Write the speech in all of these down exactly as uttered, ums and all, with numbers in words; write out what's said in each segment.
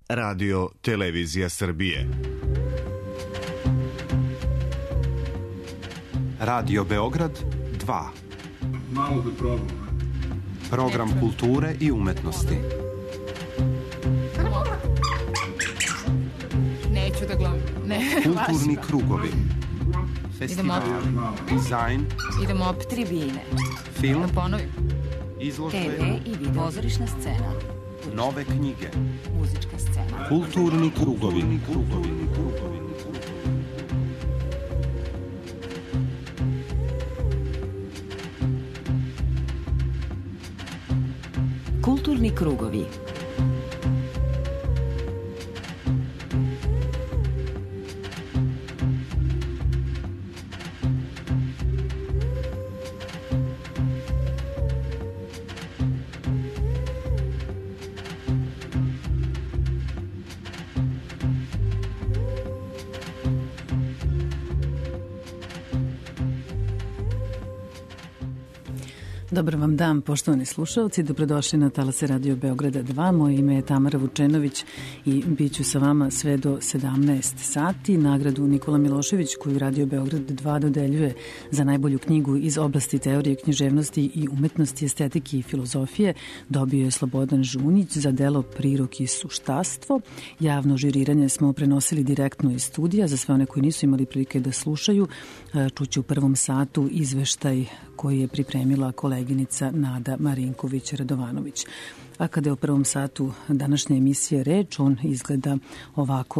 Radio Televizija Srbije. Radio Beograd dva. Malo da probam. Program kulture i umetnosti. Neću da gledam. Ne, kulturni krugovi. Festival, dizajn. Idemo opet tribine. Film. Da ponovim. Izložbe. te ve i video. Pozorišna scena. Nove knjige. Muzička scena. Kulturni krugovi. Kulturni krugovi. Kulturni krugovi. Dobar vam dan, poštovani slušalci, dobrodošli na talase Radio Beograda dva. Moje ime je Tamara Vučenović i bit ću sa vama sve do sedamnaest sati. Nagradu Nikola Milošević, koju Radio Beograd dva dodeljuje za najbolju knjigu iz oblasti teorije književnosti i umetnosti, estetike i filozofije, dobio je Slobodan Žunjić za delo Prirok i suštastvo. Javno žiriranje smo prenosili direktno iz studija. Za sve one koji nisu imali prilike da slušaju, čuće u prvom satu izveštaj koji je pripremila koleginica Nada Marinković-Radovanović. A kada je o prvom satu današnje emisije reč, on izgleda ovako.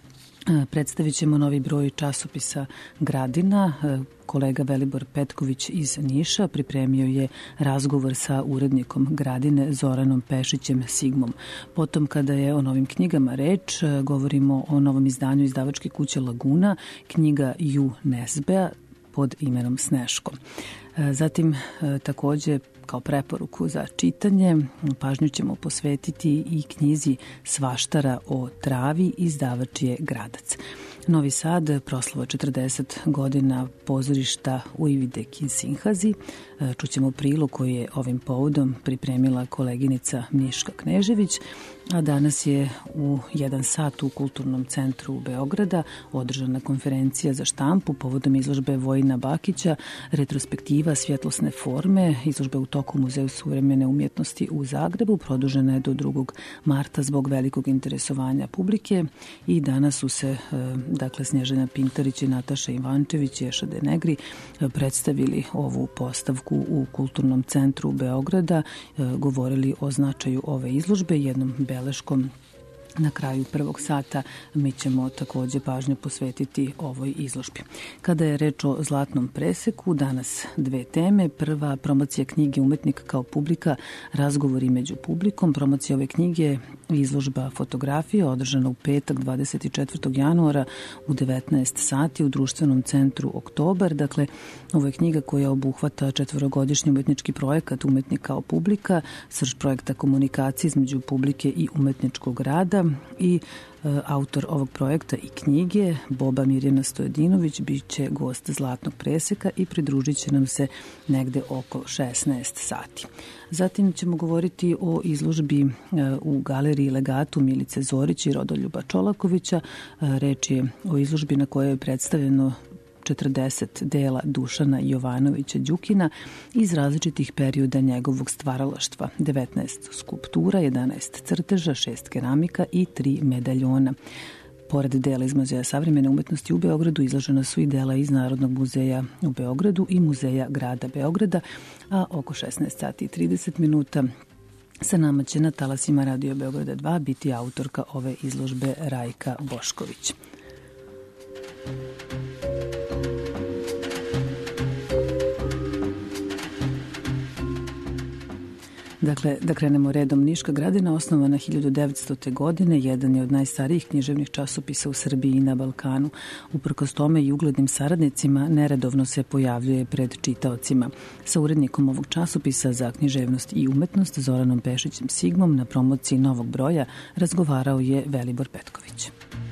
Predstavit ćemo novi broj časopisa Gradina. Kolega Velibor Petković iz Niša pripremio je razgovor sa urednikom Gradine Zoranom Pešićem Sigmom. Potom, kada je o novim knjigama reč, govorimo o novom izdanju izdavačke kuće Laguna, knjiga Ju Nesbea pod imenom Sneško. Zatim, takođe, kao preporuku za čitanje, pažnju ćemo posvetiti i knjizi Svaštara o travi, izdavač je Gradac. Novi Sad, proslava četrdeset godina pozorišta Ujvide Kinsinhazi. Čućemo prilog koji je ovim povodom pripremila koleginica Miška Knežević, a danas je u jedan sat u Kulturnom centru Beograda održana konferencija za štampu povodom izložbe Vojina Bakića, retrospektiva svjetlosne forme. Izložba u toku Muzeju suvremene umjetnosti u Zagrebu produžena je do drugog marta zbog velikog interesovanja publike i danas su se dakle Snježana Pintarić i Nataša Ivančević i Eša de Negri predstavili ovu postavku u Kulturnom centru Beograda, govorili o značaju ove izložbe, jednom beleškom na kraju prvog sata. Mi ćemo takođe pažnju posvetiti ovoj izložbi. Kada je reč o Zlatnom preseku, danas dve teme. Prva, promocija knjige Umetnik kao publika, razgovori među publikom. Promocija ove knjige je izložba fotografije održana u petak dvadeset četvrtog januara u devetnaest sati u društvenom centru Oktobar. Dakle, ovo je knjiga koja obuhvata četvorogodišnji umetnički projekat Umetnik kao publika, srž projekta komunikacije između publike i umetničkog rada. I e, autor ovog projekta i knjige, Boba Mirjana Stojadinović, bit će gost Zlatnog preseka i pridružit će nam se negde oko šesnaest sati. Zatim ćemo govoriti o izložbi e, u galeriji Legatu Milice Zorić i Rodoljuba Čolakovića. E, reč je o izložbi na kojoj je predstavljeno četrdeset dela Dušana Jovanovića Đukina iz različitih perioda njegovog stvaralaštva, devetnaest skulptura, jedanaest crteža, šest keramika i tri medaljona. Pored dela iz Muzeja savremene umetnosti u Beogradu izložena su i dela iz Narodnog muzeja u Beogradu i Muzeja grada Beograda, a oko šesnaest sati i trideset minuta sa nama će na talasima Radio Beograda dva biti autorka ove izložbe Rajka Bošković. Dakle, da krenemo redom. Niška Gradina, osnovana hiljadu devetstote. godine, jedan je od najstarijih književnih časopisa u Srbiji i na Balkanu. Uprkos tome i uglednim saradnicima neredovno se pojavljuje pred čitaocima. Sa urednikom ovog časopisa za književnost i umetnost Zoranom Pešićem Sigmom na promociji novog broja razgovarao je Velibor Petković.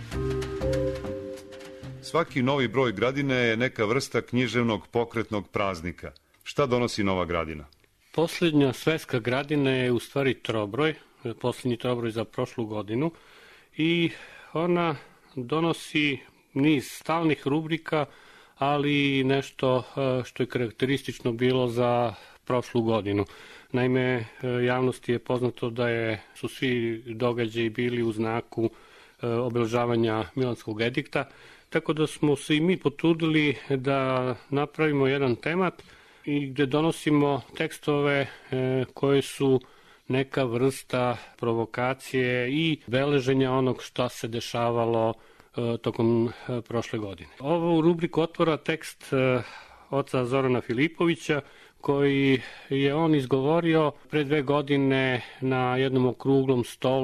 Svaki novi broj Gradine je neka vrsta književnog pokretnog praznika. Šta donosi nova Gradina? Poslednja sveska Gradina je u stvari trobroj, poslednji trobroj za prošlu godinu i ona donosi niz stalnih rubrika, ali i nešto što je karakteristično bilo za prošlu godinu. Naime, javnosti je poznato da je, su svi događaji bili u znaku obeležavanja Milanskog edikta, tako da smo se i mi potrudili da napravimo jedan temat i gde donosimo tekstove koje su neka vrsta provokacije i beleženja onog šta se dešavalo tokom prošle godine. Ovu rubriku otvara tekst oca Zorana Filipovića, koji je on izgovorio pre dve godine na jednom okruglom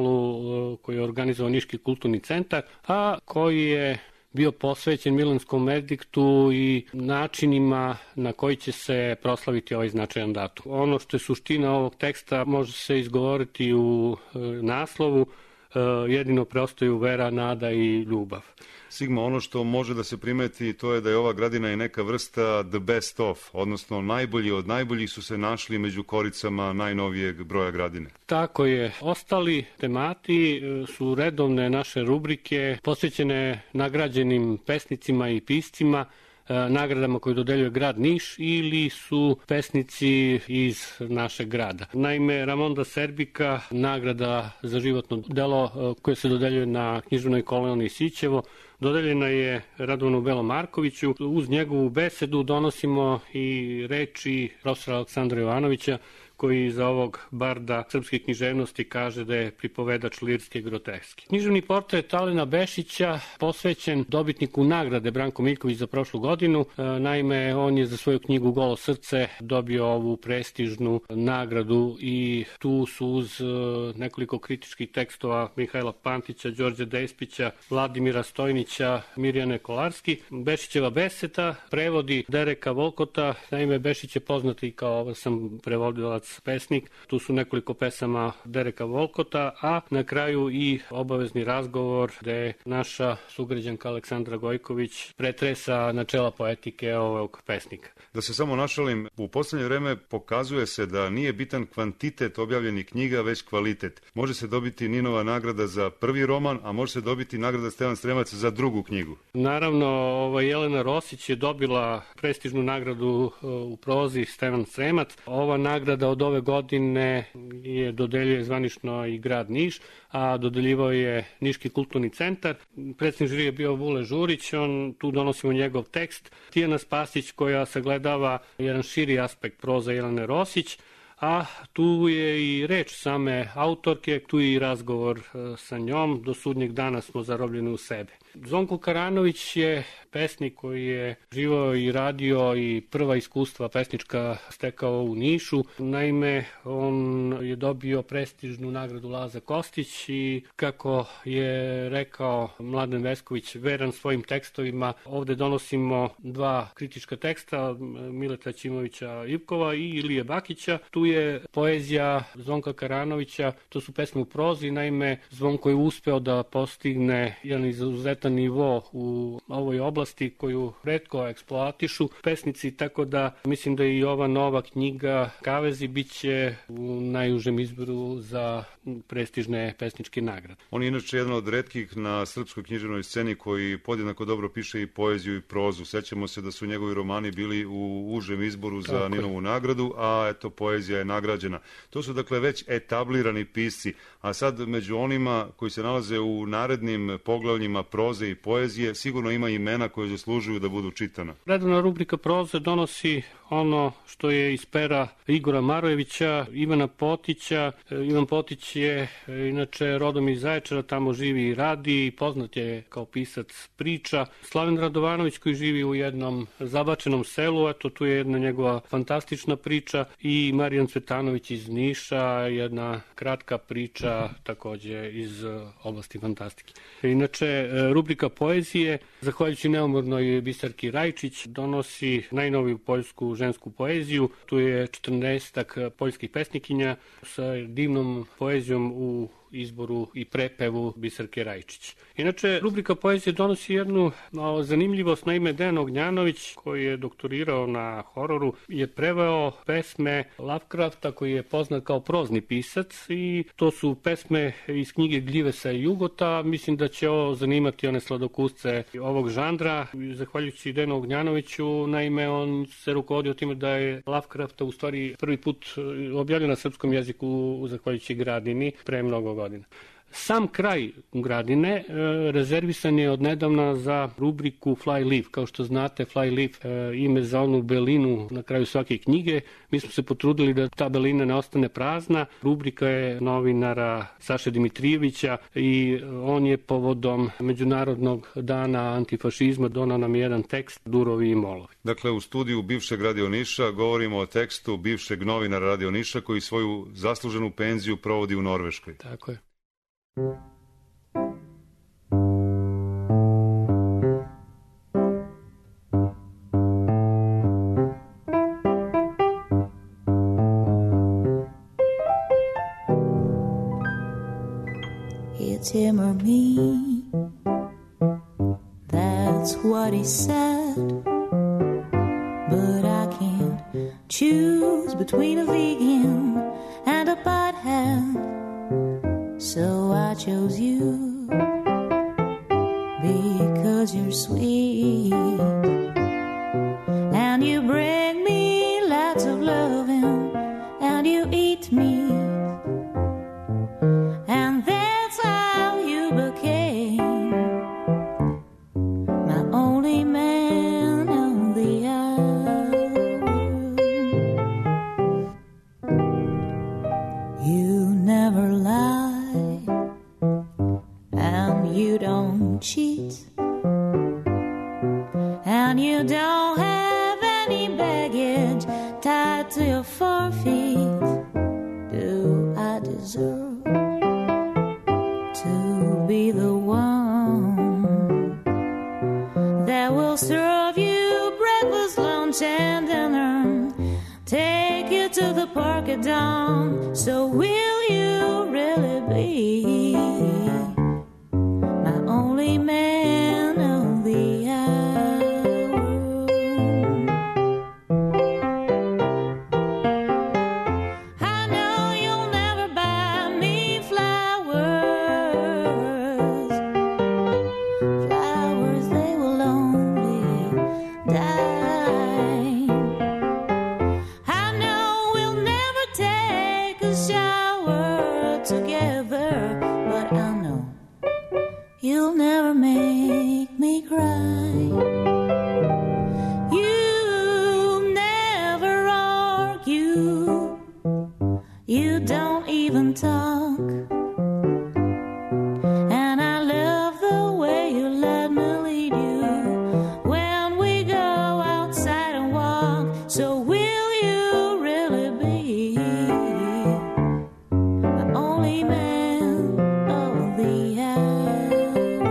stolu koji je organizovao Niški kulturni centar, a koji je bio posvećen Milanskom ediktu i načinima na koji će se proslaviti ovaj značajan datum. Ono što je suština ovog teksta može se izgovoriti u naslovu: jedino preostaju vera, nada i ljubav. Sigma, ono što može da se primeti to je da je ova gradina i neka vrsta the best of, odnosno najbolji od najboljih su se našli među koricama najnovijeg broja gradine. Tako je. Ostali temati su redovne naše rubrike posvećene nagrađenim pesnicima i piscima, nagradama koje dodeljuje grad Niš ili su pesnici iz našeg grada. Naime, Ramonda Serbika, nagrada za životno delo koje se dodeljuje na književnoj koloniji Sićevo, dodeljena je Radovanu Belomarkoviću. Uz njegovu besedu donosimo i reči profesora Aleksandra Jovanovića, koji za ovog barda srpske književnosti kaže da je pripovedač lirske groteske. Književni portret Alena Bešića posvećen dobitniku nagrade Branko Miljković za prošlu godinu. Naime, on je za svoju knjigu Golo srce dobio ovu prestižnu nagradu i tu su uz nekoliko kritičkih tekstova Mihajla Pantića, Đorđe Despića, Vladimira Stojnića, Mirjane Kolarski. Bešićeva beseda prevodi Dereka Volkota. Naime, Bešić je poznat i kao sam prevodilac pesnik. Tu su nekoliko pesama Dereka Volkota, a na kraju i obavezni razgovor gde naša sugrađanka Aleksandra Gojković pretresa načela poetike ovog pesnika. Da se samo našalim, u poslednje vreme pokazuje se da nije bitan kvantitet objavljenih knjiga, već kvalitet. Može se dobiti Ninova nagrada za prvi roman, a može se dobiti nagrada Stevan Stremac za drugu knjigu. Naravno, ovaj, Jelena Rosić je dobila prestižnu nagradu u prozi Stevan Stremac. Ova nagrada od ove godine je dodeljuje zvanično i grad Niš, a dodeljivao je Niški kulturni centar. Predsednik žirije je bio Vule Žurić, on, tu donosimo njegov tekst. Tijana Spasić, koja sagledava jedan širi aspekt proza Jelene Rosić, a tu je i reč same autorke, tu je i razgovor sa njom. Do sudnjeg dana smo zarobljeni u sebe. Zvonko Karanović je pesnik koji je živao i radio i prva iskustva pesnička stekao u Nišu. Naime, on je dobio prestižnu nagradu Laza Kostić i kako je rekao Mladen Vesković, veran svojim tekstovima, ovde donosimo dva kritička teksta Mileta Ćimovića Ivkova i Ilije Bakića. Tu je poezija Zvonka Karanovića, to su pesme u prozi. Naime, Zvonko je uspeo da postigne jedan izuzetan nivo u ovoj oblasti koju retko eksploatišu pesnici, tako da mislim da i ova nova knjiga Kavezi biće u najužem izboru za prestižne pesničke nagrade. On je inače jedan od retkih na srpskoj književnoj sceni koji podjednako dobro piše i poeziju i prozu. Sećamo se da su njegovi romani bili u užem izboru za tako Ninovu nagradu, a eto poezija je nagrađena. To su dakle već etablirani pisci, a sad među onima koji se nalaze u narednim poglavljima proze i poezije sigurno ima imena koje zaslužuju da budu čitana. Redovna rubrika proze donosi ono što je iz pera Igora Marojevića, Ivana Potića. Ivan Potić je inače rodom iz Zaječara, tamo živi i radi, poznat je kao pisac priča. Slaven Radovanović koji živi u jednom zabačenom selu, eto tu je jedna njegova fantastična priča, i Marijan Cvetanović iz Niša, jedna kratka priča takođe iz oblasti fantastike. Inače, rubrika poezije, zahvaljujući neumornoj Bisarki Rajčić, donosi najnoviju poljsku žensku poeziju. Tu je četrnaestak poljskih pesnikinja sa divnom poezijom u izboru i prepevu Biserke Rajčić. Inače, rubrika poezije donosi jednu o, zanimljivost. Naime, Dejan Ognjanović, koji je doktorirao na hororu, je preveo pesme Lovecrafta, koji je poznat kao prozni pisac, i to su pesme iz knjige Gljivesa i Jugota. Mislim da će ovo zanimati one sladokusce ovog žanra. Zahvaljujući Dejanu Ognjanoviću, naime, on se rukovodio time da je Lovecrafta u stvari prvi put objavio na srpskom jeziku zahvaljujući Gradini pre mnogo godina. Sam kraj Gradine e, rezervisan je od nedavna za rubriku Fly Leaf. Kao što znate, Fly Leaf e, ime za onu belinu na kraju svake knjige. Mi smo se potrudili da ta belina ne ostane prazna. Rubrika je novinara Saše Dimitrijevića i on je povodom Međunarodnog dana antifašizma donao nam jedan tekst Durovi i molovi. Dakle, u studiju bivšeg Radio Niša govorimo o tekstu bivšeg novinara Radio Niša koji svoju zasluženu penziju provodi u Norveškoj. Tako je. It's him or me, that's what he said, but I can't choose between a vegan and a pothead, so I chose you because you're sweet and you bring me lots of loving and you eat me. Cheat, and you don't have any baggage tied to your forefeet. Do I deserve to be the one that will serve you breakfast, lunch, and dinner, take you to the park at dawn? So will you really be only man of the hour? I know you'll never buy me flowers, flowers they will only die. I know we'll never take a shower together, but I know you'll never make me cry. You never argue. You don't even talk. And I love the way you let me lead you when we go outside and walk. So will you really be the only man of the hour?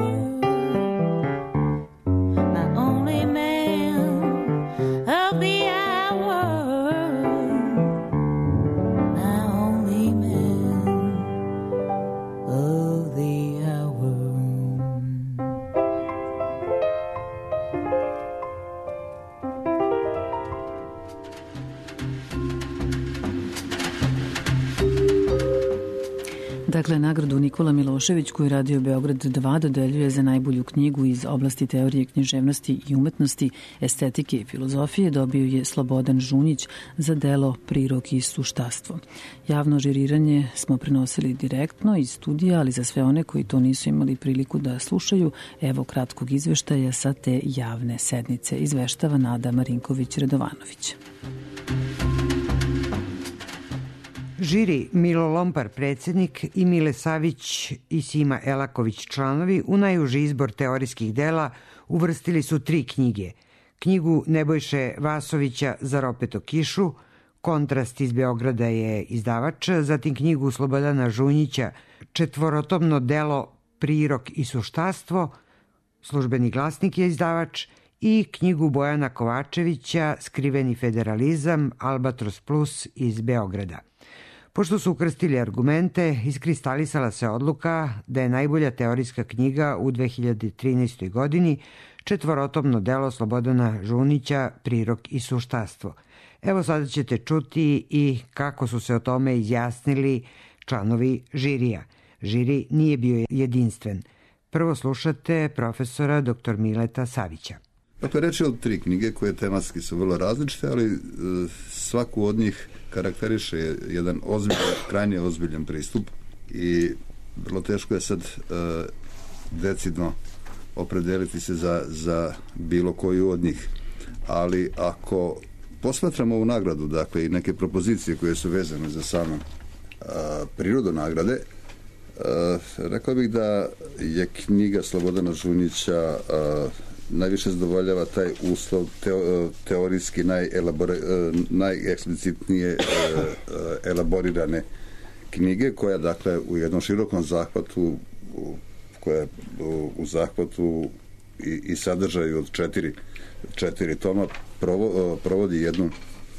Dakle, nagradu Nikola Milošević koju Radio Beograd dva dodeljuje za najbolju knjigu iz oblasti teorije književnosti i umetnosti, estetike i filozofije dobio je Slobodan Žunjić za delo Prirok i suštastvo. Javno žiriranje smo prenosili direktno iz studija, ali za sve one koji to nisu imali priliku da slušaju, evo kratkog izveštaja sa te javne sednice. Izveštava Nada Marinković-Radovanović. Žiri Milo Lompar, predsjednik, i Mile Savić i Sima Elaković, članovi, u najuži izbor teorijskih dela uvrstili su tri knjige. Knjigu Nebojše Vasovića Zar opet o kišu, Kontrast iz Beograda je izdavač, zatim knjigu Slobodana Žunjića Četvorotomno delo Prirok i suštastvo, Službeni glasnik je izdavač, i knjigu Bojana Kovačevića Skriveni federalizam, Albatros plus iz Beograda. Pošto su ukrstili argumente, iskristalisala se odluka da je najbolja teorijska knjiga u dve hiljade trinaestoj. godini četvorotomno delo Slobodana Žunića Prirok i suštastvo. Evo sada ćete čuti i kako su se o tome izjasnili članovi žirija. Žiri nije bio jedinstven. Prvo slušate profesora doktor Mileta Savića. Dakle, reč je o tri knjige koje tematski su vrlo različite, ali e, svaku od njih karakteriše jedan ozbiljan, krajnje ozbiljan pristup i vrlo teško je sad e, decidno opredeliti se za, za bilo koju od njih. Ali ako posmatramo ovu nagradu, dakle i neke propozicije koje su vezane za samu a, prirodu nagrade, a, rekao bih da je knjiga Slobodana Žunića a, najviše zadovoljava taj uslov teo, teorijski najelabore, najeksplicitnije elaborirane knjige, koja dakle u jednom širokom zahvatu, koja u, u zahvatu i, i sadržaju od četiri, četiri toma provo, provodi jednu,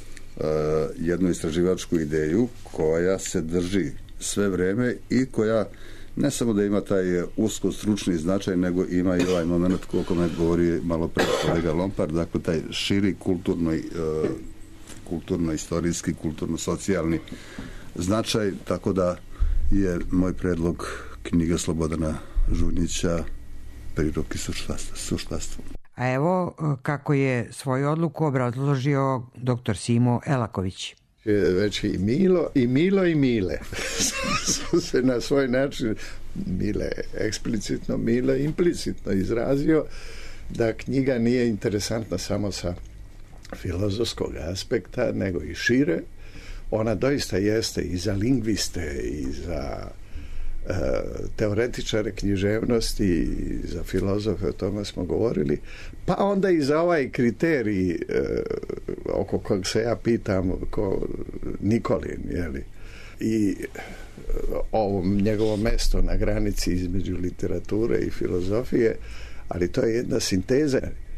jednu istraživačku ideju koja se drži sve vreme i koja ne samo da ima taj usko stručni značaj, nego ima i ovaj moment o kome govori malo pre kolega Lompar, dakle taj širi kulturno, kulturno-istorijski, kulturno-socijalni značaj, tako da je moj predlog knjiga Slobodana Žunića Prirok i suštastvo. A evo kako je svoju odluku obrazložio doktor Simo Elaković. Već i Milo, i Milo i Mile su se na svoj način, Mile eksplicitno, Mile implicitno izrazio da knjiga nije interesantna samo sa filozofskog aspekta, nego i šire. Ona doista jeste i za lingviste i za e, teoretičare književnosti i za filozofe, o tome smo govorili, pa onda i za ovaj kriterij e, oko kojeg se ja pitam, ko Nikolin, jeli, i ovo njegovo mesto na granici između literature i filozofije, ali to je jedna sinteza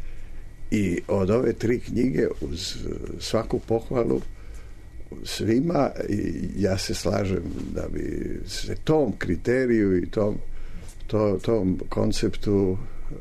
i od ove tri knjige uz svaku pohvalu svima, i ja se slažem da bi se tom kriteriju i tom, to, tom konceptu uh,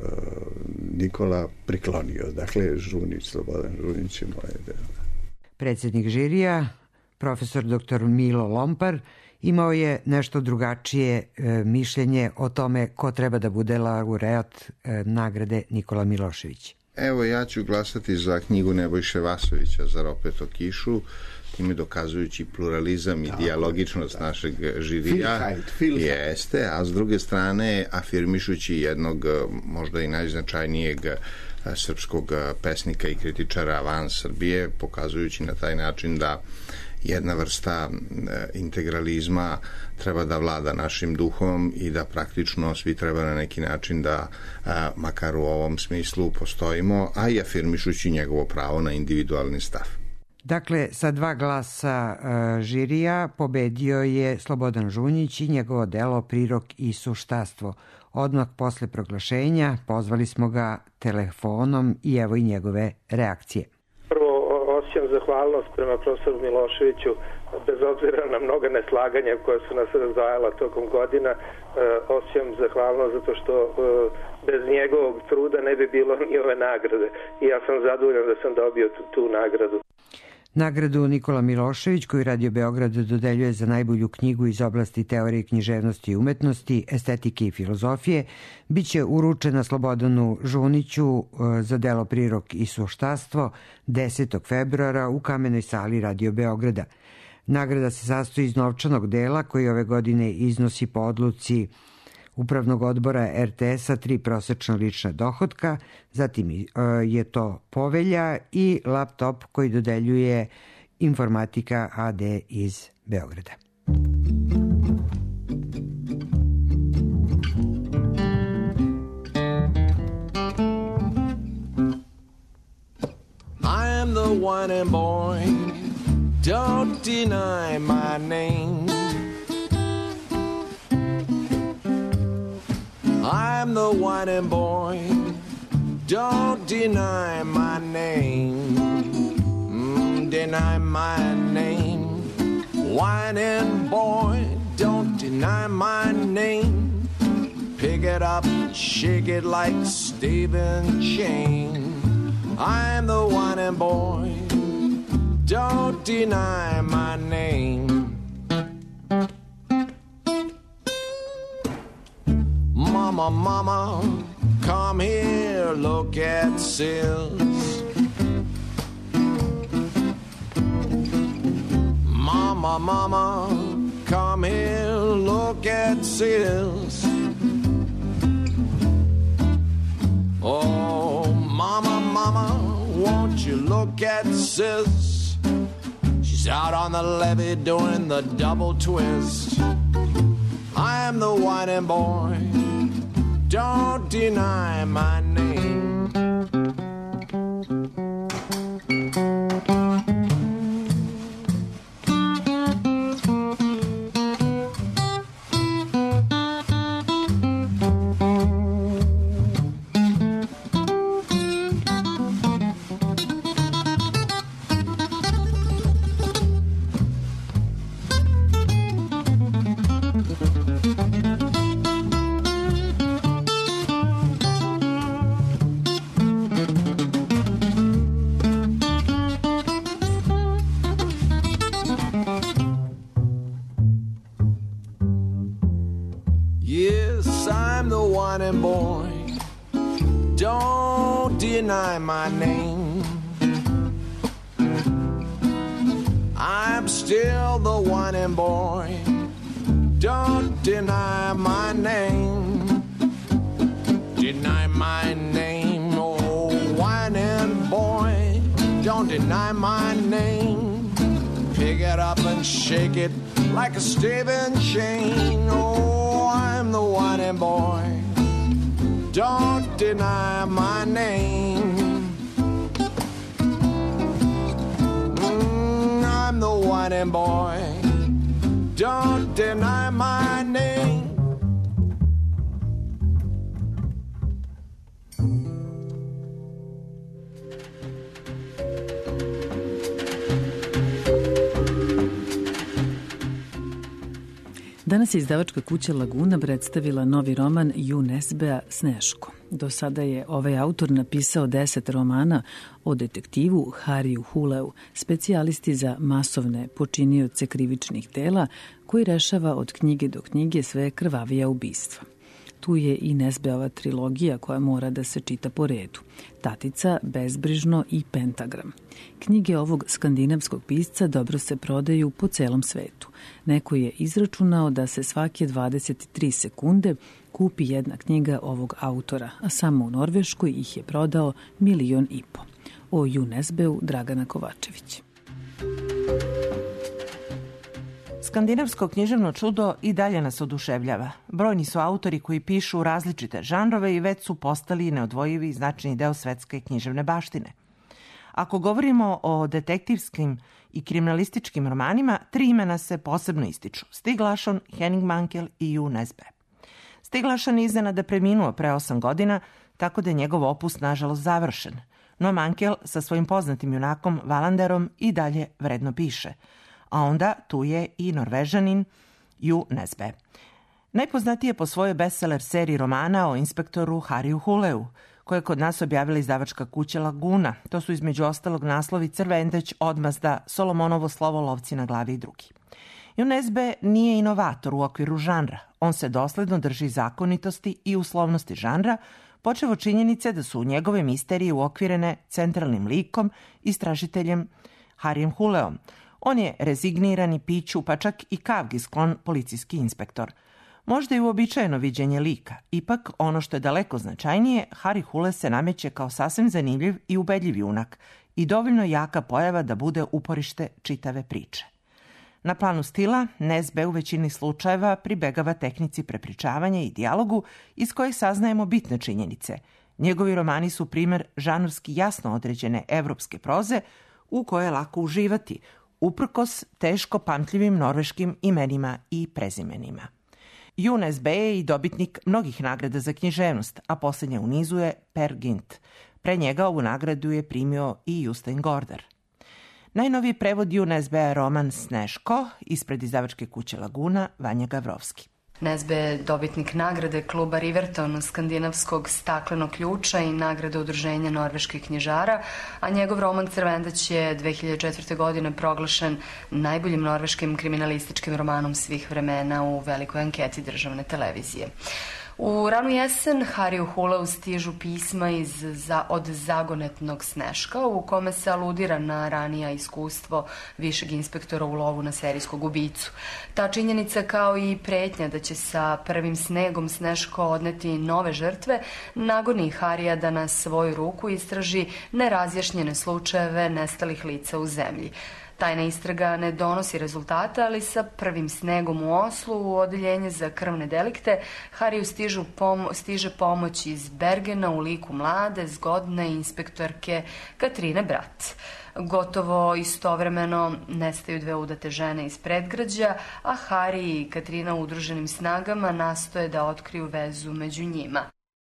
Nikola priklonio. Dakle, Žunić, Slobodan Žunić je moje delo. Predsjednik žirija, profesor doktor Milo Lompar, imao je nešto drugačije e, mišljenje o tome ko treba da bude laureat e, nagrade Nikola Milošević. Evo, ja ću glasati za knjigu Nebojše Vasovića Zar opet o kišu, time dokazujući pluralizam i tako, dijalogičnost tako. našeg žirija. Jeste, a s druge strane afirmišući jednog možda i najznačajnijeg srpskog pesnika i kritičara van Srbije, pokazujući na taj način da jedna vrsta integralizma treba da vlada našim duhom i da praktično svi treba na neki način da makar u ovom smislu postojimo, a i afirmišući njegovo pravo na individualni stav. Dakle, sa dva glasa uh, žirija pobedio je Slobodan Žunić i njegovo delo Prirok i suštastvo. Odmah posle proglašenja pozvali smo ga telefonom i evo i njegove reakcije. Prvo osjećam zahvalnost prema profesoru Miloševiću, bez obzira na mnoga neslaganja koje su nas razdvajala tokom godina. Osjećam zahvalnost zato što bez njegovog truda ne bi bilo ni ove nagrade i ja sam zadovoljan da sam dobio tu, tu nagradu. Nagradu Nikola Milošević, koju Radio Beograd dodeljuje za najbolju knjigu iz oblasti teorije književnosti i umetnosti, estetike i filozofije, biće uručena Slobodanu Žuniću za delo Prirok i suštastvo desetog februara u Kamenoj sali Radio Beograda. Nagrada se sastoji iz novčanog dela koji ove godine iznosi po odluci Upravnog odbora er te es-a tri prosečna lična dohotka, zatim je to povelja i laptop koji dodeljuje Informatika a de iz Beograda. I am the one and boy, don't deny my name. I'm the white and boy, don't deny my name, mm, deny my name. whining boy, don't deny my name. Pick it up, shake it like Stephen Chain. I'm the whining boy, don't deny my name. Mama, mama, come here, look at Sis. Mama, mama, come here, look at Sis. Oh, mama, mama, won't you look at Sis? She's out on the levee doing the double twist. I'm the whining boy, don't deny my name. My name, I'm still the whining boy, don't deny my name, deny my name, oh whining boy, don't deny my name, pick it up and shake it like a Stephen Chain, oh I'm the whining boy, don't deny my name. I'm the whining boy, don't deny my name. Danas je izdavačka kuća Laguna predstavila novi roman Ju Nesbea Sneško. Do sada je ovaj autor napisao deset romana o detektivu Hariju Huleu, specijalisti za masovne počinioce krivičnih dela, koji rešava od knjige do knjige sve krvavija ubistva. Tu je i Nesbeova trilogija koja mora da se čita po redu. Tatica, Bezbrižno i Pentagram. Knjige ovog skandinavskog pisca dobro se prodaju po celom svetu. Neko je izračunao da se svake dvadeset tri sekunde kupi jedna knjiga ovog autora, a samo u Norveškoj ih je prodao milion i po. O Ju Nesbeu Dragana Kovačević. Skandinavsko književno čudo i dalje nas oduševljava. Brojni su autori koji pišu različite žanrove i već su postali neodvojivi i značajni deo svetske književne baštine. Ako govorimo o detektivskim i kriminalističkim romanima, tri imena se posebno ističu. Stig Larsson, Henning Mankell i Ju Nesbø. Stig Larsson je iznenada preminuo pre osam godina, tako da je njegov opus nažalost završen. No Mankell sa svojim poznatim junakom Valanderom i dalje vredno piše. A onda tu je i Norvežanin Ju Nesbø. Najpoznatiji je po svojoj bestseller seriji romana o inspektoru Hariju Huleu, koje je kod nas objavila izdavačka kuća Laguna. To su između ostalog naslovi Crvendeć, Odmazda, Solomonovo slovo, Lovci na glavi i drugi. Ju Nesbø nije inovator u okviru žanra. On se dosledno drži zakonitosti i uslovnosti žanra, počev od činjenice da su u njegove misterije uokvirene centralnim likom, istražiteljem Harijem Huleom. On je rezignirani, piću, pa čak i kavgi sklon policijski inspektor. Možda i uobičajeno viđenje lika. Ipak, ono što je daleko značajnije, Harry Hule se nameće kao sasvim zanimljiv i ubedljiv junak i dovoljno jaka pojava da bude uporište čitave priče. Na planu stila, Nesbø u većini slučajeva pribegava tehnici prepričavanja i dijalogu iz kojih saznajemo bitne činjenice. Njegovi romani su primer žanrski jasno određene evropske proze u koje je lako uživati, uprkos teško pamtljivim norveškim imenima i prezimenima. Ju Nesbø je i dobitnik mnogih nagrada za književnost, a posljednja u nizu je Per Gynt. Pre njega ovu nagradu je primio i Jostein Gaarder. Najnoviji prevod U N S B-a roman Sneško, ispred izdavačke kuće Laguna, Vanja Gavrovski. Nesbe je dobitnik nagrade kluba Riverton, skandinavskog staklenog ključa i nagrade udruženja norveških knjižara, a njegov roman Crvendać je dve hiljade četvrte. godine proglašen najboljim norveškim kriminalističkim romanom svih vremena u velikoj anketi državne televizije. U ranu jesen Hariju Huleu stižu pisma iz, za, od zagonetnog Sneška u kome se aludira na ranija iskustvo višeg inspektora u lovu na serijskog ubicu. Ta činjenica kao i pretnja da će sa prvim snegom Sneško odneti nove žrtve nagoni Harija da na svoju ruku istraži nerazjašnjene slučajeve nestalih lica u zemlji. Tajna istraga ne donosi rezultata, ali sa prvim snegom u Oslu u odeljenje za krvne delikte Hariju stižu pom- stiže pomoć iz Bergena u liku mlade, zgodne inspektorke Katrine Brat. Gotovo istovremeno nestaju dve udate žene iz predgrađa, a Hari i Katrina u udruženim snagama nastoje da otkriju vezu među njima.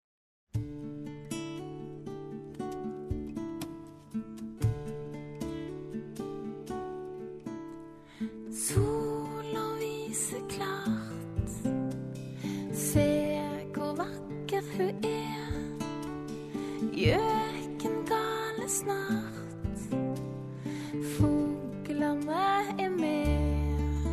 Solen viser klart, se hvor vakker hun er. Gjøken gale snart, fuglene er med.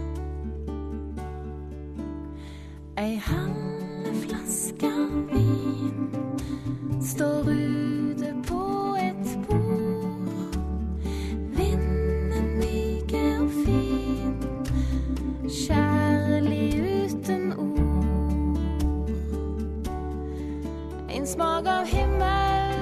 Ei halve flaske vin står ute på et bord. Vinden myker og fin, kjærlig uten ord. En smak av himmel,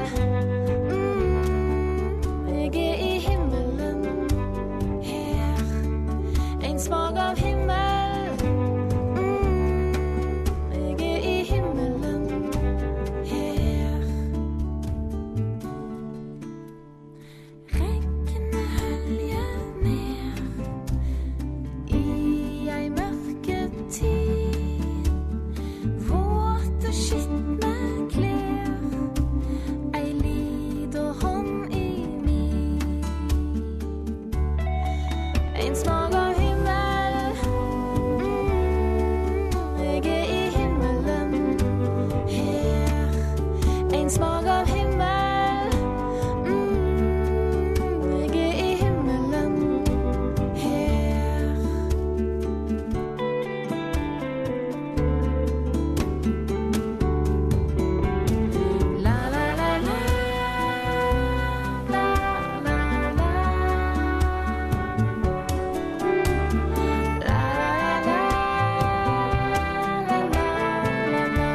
mm, jeg er i himmelen her. En smak av himmel, mm, jeg er i himmelen her. Rekkene høljer ned i ei mørke tid. Våte, skitne klær, ei liten hånd i min. En smak av himmel, mm, jeg er i himmelen her. En smak av himmel, mm, jeg er i himmelen her. La la la la, la la la, la la la, la la la.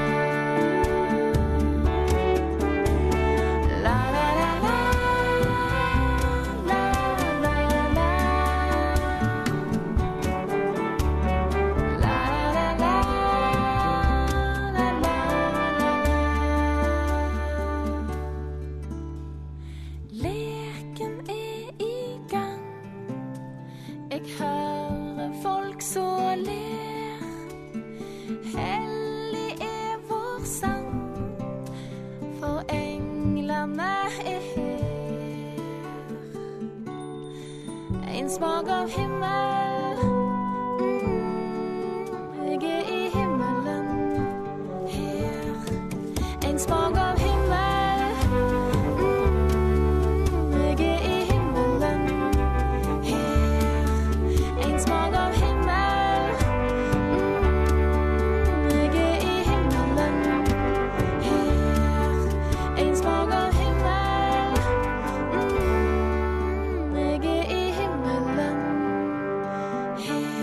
La la la la, la la la. La la la la, la la la. Leken er i gang. Jeg hører folk så ler. Hellig er vår sang, for englene er her. En smak av himmel, mm, jeg er i himmelen her. En smak av himmel, mm, jeg er i himmelen her. En smak av himmel, mm, jeg er i himmelen her. En smak av himmel, mm, jeg er i himmelen her.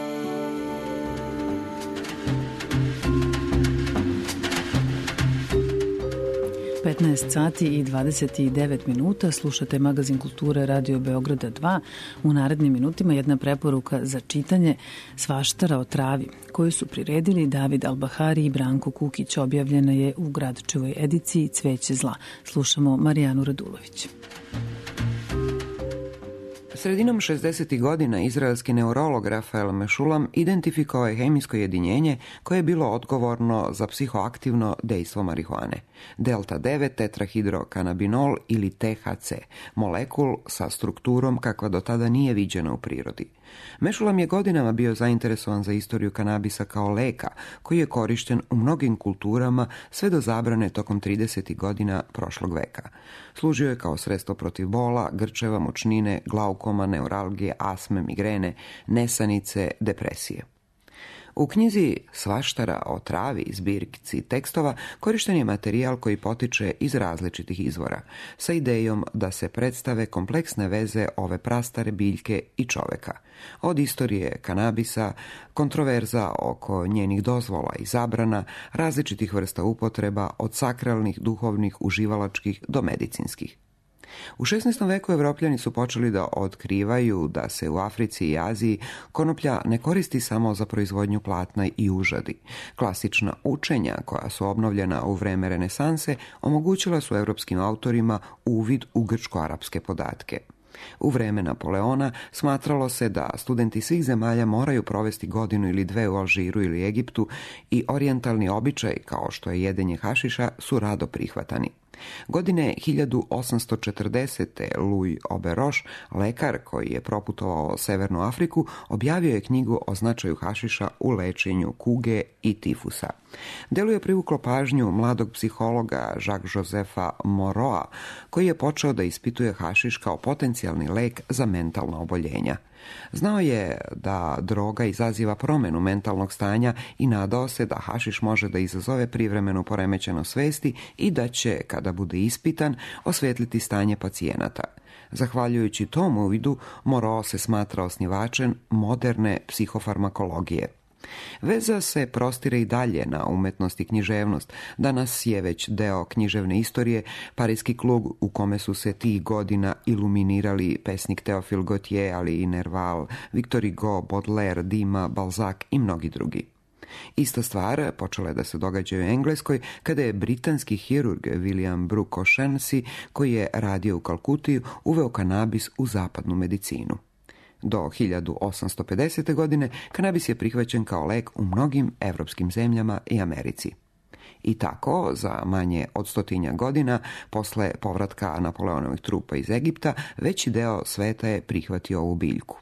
petnaest sati i dvadeset devet minuta, slušate magazin kulture Radio Beograda dva. U narednim minutima jedna preporuka za čitanje Svaštara o travi, koju su priredili David Albahari i Branko Kukić. Objavljena je u Gradčevoj ediciji Cveće zla. Slušamo Marijanu Radulović. Sredinom šezdesetih godina izraelski neurolog Rafael Meshulam identifikovao je hemijsko jedinjenje koje je bilo odgovorno za psihoaktivno dejstvo marihuane. delta devet tetrahidrokanabinol ili T H C, molekul sa strukturom kakva do tada nije viđena u prirodi. Meshulam je godinama bio zainteresovan za istoriju kanabisa kao leka, koji je korišten u mnogim kulturama sve do zabrane tokom tridesetih godina prošlog veka. Služio je kao sredstvo protiv bola, grčeva, mučnine, glaukoma, neuralgije, astme, migrene, nesanice, depresije. U knjizi Svaštara o travi, zbirci tekstova, korišten je materijal koji potiče iz različitih izvora, sa idejom da se predstave kompleksne veze ove prastare biljke i čoveka. Od istorije kanabisa, kontroverza oko njenih dozvola i zabrana, različitih vrsta upotreba, od sakralnih, duhovnih, uživalačkih do medicinskih. U šesnaestom veku Evropljani su počeli da otkrivaju da se u Africi i Aziji konoplja ne koristi samo za proizvodnju platna i užadi. Klasična učenja koja su obnovljena u vreme renesanse omogućila su evropskim autorima uvid u grčko-arapske podatke. U vreme Napoleona smatralo se da studenti svih zemalja moraju provesti godinu ili dve u Alžiru ili Egiptu i orijentalni običaj, kao što je jedenje hašiša, su rado prihvatani. Godine hiljadu osamsto četrdesete. Louis Oberoš, lekar koji je proputovao Severnu Afriku, objavio je knjigu o značaju hašiša u lečenju kuge i tifusa. Delo je privuklo pažnju mladog psihologa Jacques-Josepha Moreau, koji je počeo da ispituje hašiš kao potencijalni lek za mentalna oboljenja. Znao je da droga izaziva promenu mentalnog stanja i nadao se da hašiš može da izazove privremenu poremećenost svesti i da će, kada bude ispitan, osvetliti stanje pacijenata. Zahvaljujući tom uvidu, Moreau se smatra osnivačem moderne psihofarmakologije. Veza se prostire i dalje na umetnost i književnost. Danas je već deo književne istorije Parijski klub u kome su se tih godina iluminirali pesnik Théophile Gautier, ali i Nerval, Victor Hugo, Baudelaire, Dima, Balzac i mnogi drugi. Ista stvar počela je da se događa u Engleskoj kada je britanski hirurg William Brooke O'Shaughnessy, koji je radio u Kalkuti, uveo kanabis u zapadnu medicinu. Do hiljadu osamsto pedesete. godine kanabis je prihvaćen kao lek u mnogim evropskim zemljama i Americi. I tako, za manje od stotinja godina, posle povratka Napoleonovih trupa iz Egipta, veći deo sveta je prihvatio ovu biljku.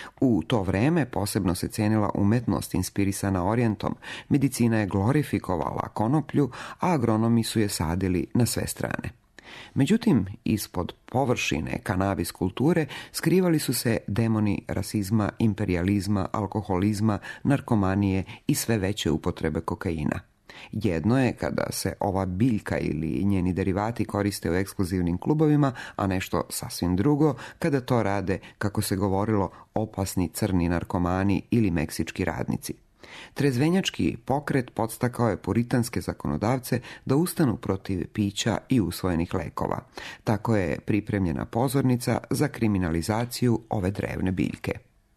U to vreme posebno se cenila umetnost inspirisana orijentom, medicina je glorifikovala konoplju, a agronomi su je sadili na sve strane. Međutim, ispod površine kanabis kulture skrivali su se demoni rasizma, imperijalizma, alkoholizma, narkomanije i sve veće upotrebe kokaina. Jedno je kada se ova biljka ili njeni derivati koriste u ekskluzivnim klubovima, a nešto sasvim drugo kada to rade, kako se govorilo, opasni crni narkomani ili meksički radnici. Trezvenjački pokret podstakao je puritanske zakonodavce da ustanu protiv pića i usvojenih lekova. Tako je pripremljena pozornica za kriminalizaciju ove drevne biljke.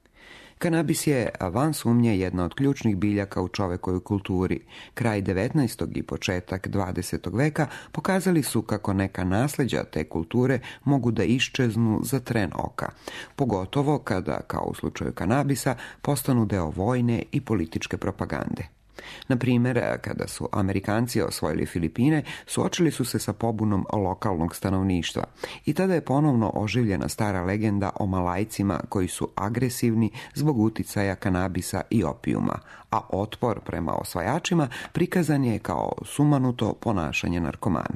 Kanabis je van sumnje jedna od ključnih biljaka u čovekovoj kulturi. Kraj devetnaestog i početak dvadesetog veka pokazali su kako neka nasleđa te kulture mogu da iščeznu za tren oka, pogotovo kada, kao u slučaju kanabisa, postanu deo vojne i političke propagande. Na primjer, kada su Amerikanci osvojili Filipine, suočili su se sa pobunom lokalnog stanovništva i tada je ponovno oživljena stara legenda o Malajcima koji su agresivni zbog uticaja kanabisa i opijuma, a otpor prema osvajačima prikazan je kao sumanuto ponašanje narkomana.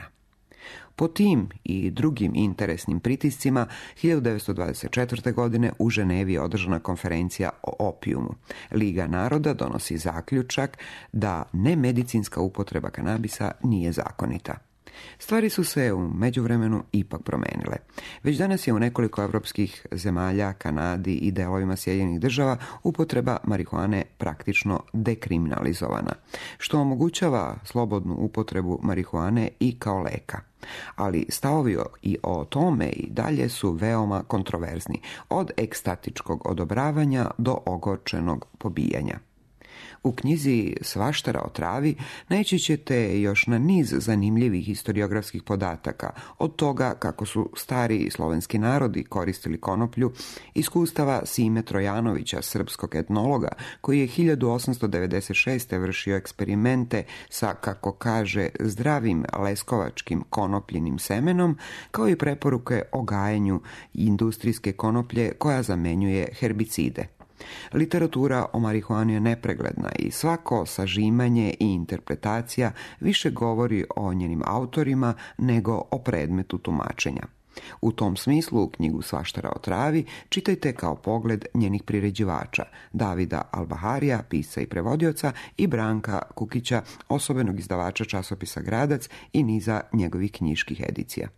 Po tim i drugim interesnim pritiscima hiljadu devetsto dvadeset četvrte. godine u Ženevi je održana konferencija o opijumu. Liga naroda donosi zaključak da nemedicinska upotreba kanabisa nije zakonita. Stvari su se u međuvremenu ipak promenile. Već danas je u nekoliko evropskih zemalja, Kanadi i delovima Sjedinjenih država upotreba marihuane praktično dekriminalizovana, što omogućava slobodnu upotrebu marihuane i kao leka. Ali stavovi i o tome i dalje su veoma kontroverzni, od ekstatičkog odobravanja do ogorčenog pobijanja. U knjizi Svaštara o travi naići ćete još na niz zanimljivih historiografskih podataka, od toga kako su stari slovenski narodi koristili konoplju, iskustava Sime Trojanovića, srpskog etnologa, koji je hiljadu osamsto devedeset šeste. vršio eksperimente sa, kako kaže, zdravim leskovačkim konopljinim semenom, kao i preporuke o gajenju industrijske konoplje koja zamenjuje herbicide. Literatura o marihuani je nepregledna i svako sažimanje i interpretacija više govori o njenim autorima nego o predmetu tumačenja. U tom smislu knjigu Svaštara o travi čitajte kao pogled njenih priređivača, Davida Albaharija, pisca i prevodioca, i Branka Kukića, osobenog izdavača časopisa Gradac i niza njegovih knjiških edicija.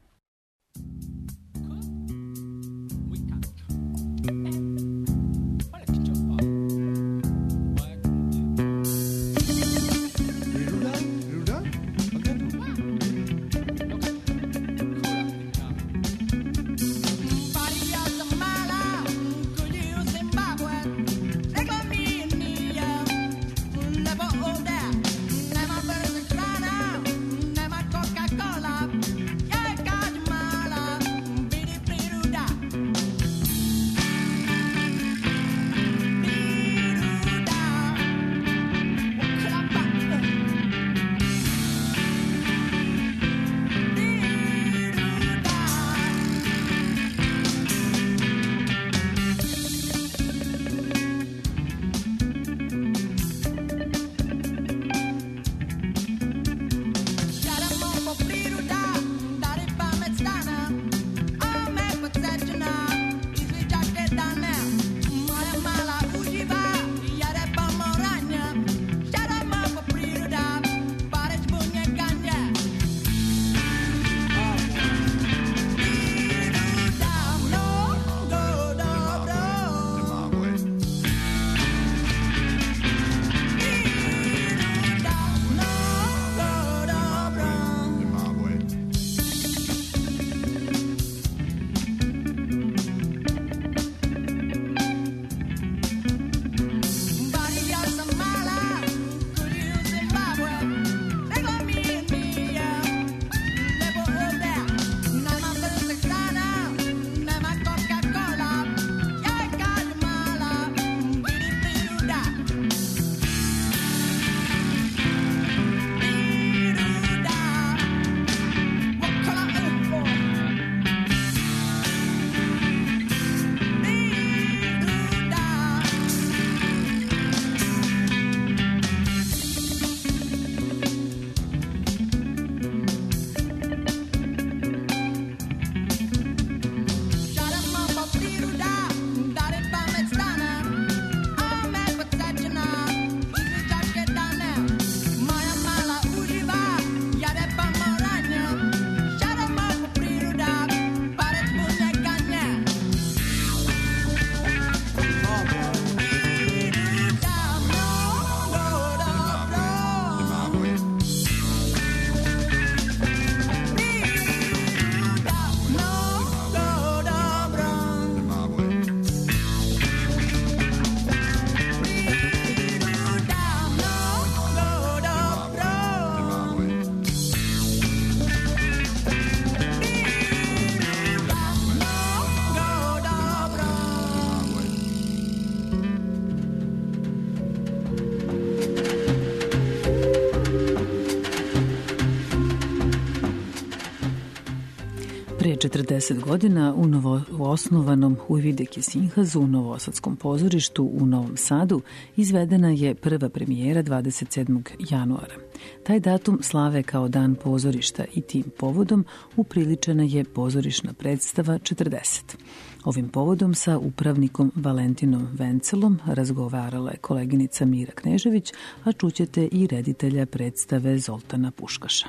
Pre četrdeset godina u novo osnovanom Ujvideke Sinhazu u Novosadskom pozorištu u Novom Sadu izvedena je prva premijera dvadeset sedmog januara. Taj datum slave kao dan pozorišta i tim povodom upriličena je pozorišna predstava četrdeset. Ovim povodom sa upravnikom Valentinom Vencelom razgovarala je koleginica Mira Knežević, a čućete i reditelja predstave Zoltana Puškaša.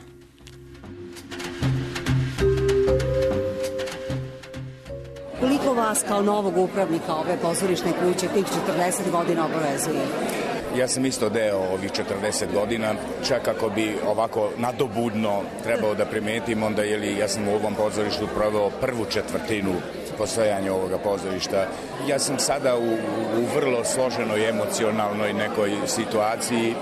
Koliko vas kao novog upravnika ove pozorišne kuće tih četrdeset godina obavezuje? Ja sam isto deo ovih četrdeset godina, čak ako bi ovako nadobudno trebao da primetim, onda je li ja sam u ovom pozorištu proveo prvu četvrtinu postojanja ovoga pozorišta. Ja sam sada u, u vrlo složenoj emocionalnoj nekoj situaciji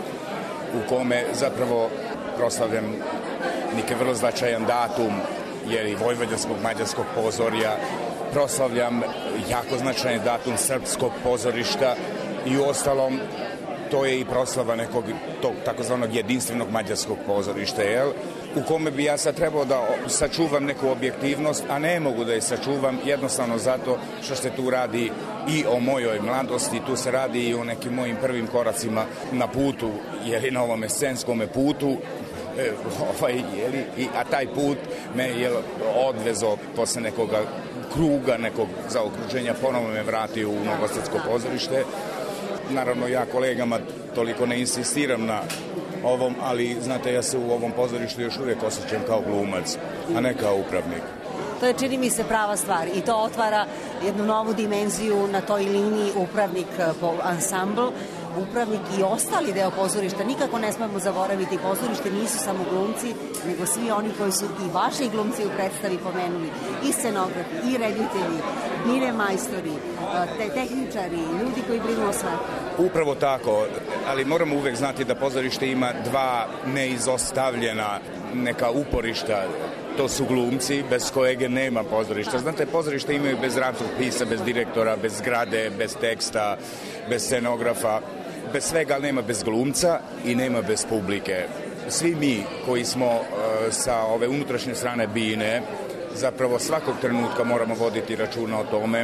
u kome zapravo proslavljam neki vrlo značajan datum, jer i Vojvođanskog mađarskog pozorja, proslavljam jako značajan datum srpskog pozorišta i u ostalom to je i proslava nekog tog takozvanog jedinstvenog mađarskog pozorišta, jel? U kome bi ja sad trebao da sačuvam neku objektivnost, a ne mogu da je sačuvam jednostavno zato što se tu radi i o mojoj mladosti, tu se radi i o nekim mojim prvim koracima na putu, jer i na ovome scenskome putu, e, ovaj, jeli, i, a taj put me je odvezo posle nekoga kruga, nekog zaokruženja, ponovno me vratio u Novosadsko pozorište. Naravno, ja kolegama toliko ne insistiram na ovom, ali znate, ja se u ovom pozorištu još uvijek osjećam kao glumac, a ne kao upravnik. To je, čini mi se, prava stvar i to otvara jednu novu dimenziju na toj liniji upravnik po ansambl, upravnik i ostali deo pozorišta. Nikako ne smemo zaboraviti, pozorište nisu samo glumci, nego svi oni koji su i vaši glumci u predstavi pomenuli, i scenografi, i reditelji, mire majstori, te tehničari, ljudi koji brinu o svetu. Upravo tako, ali moramo uvek znati da pozorište ima dva neizostavljena neka uporišta. To su glumci, bez kojeg nema pozorišta. Znate, pozorište imaju bez rukopisa, bez direktora, bez zgrade, bez teksta, bez scenografa, bez svega, ali nema bez glumca i nema bez publike. Svi mi koji smo uh, sa ove unutrašnje strane bine, zapravo svakog trenutka moramo voditi računa o tome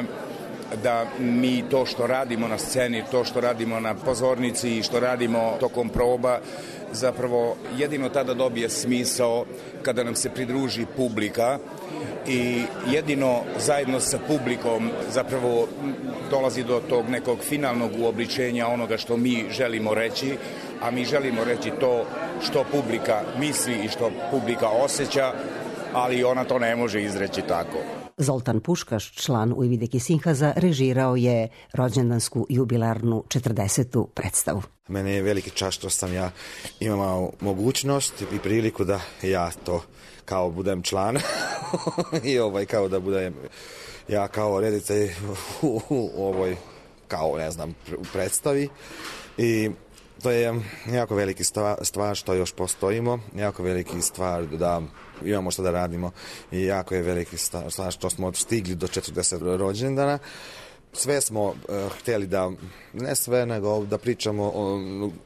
da mi to što radimo na sceni, to što radimo na pozornici i što radimo tokom proba, zapravo jedino tada dobije smisao kada nam se pridruži publika i jedino zajedno sa publikom zapravo dolazi do tog nekog finalnog uobličenja onoga što mi želimo reći, a mi želimo reći to što publika misli i što publika osjeća, ali ona to ne može izreći tako. Zoltan Puškaš, član Ujvidike Sinhaza, režirao je rođendansku jubilarnu četrdesetu predstavu. Mene je veliki čast što sam ja imao mogućnost i priliku da ja to kao budem član i ovaj kao da budem ja kao reditelj u, u ovoj kao ne znam u predstavi i to je jako veliki stvar što još postojimo, jako veliki stvar da imamo što da radimo i jako je veliki stvar što smo stigli do četrdeset rođendana. Sve smo uh, htjeli da, ne sve, nego da pričamo, o,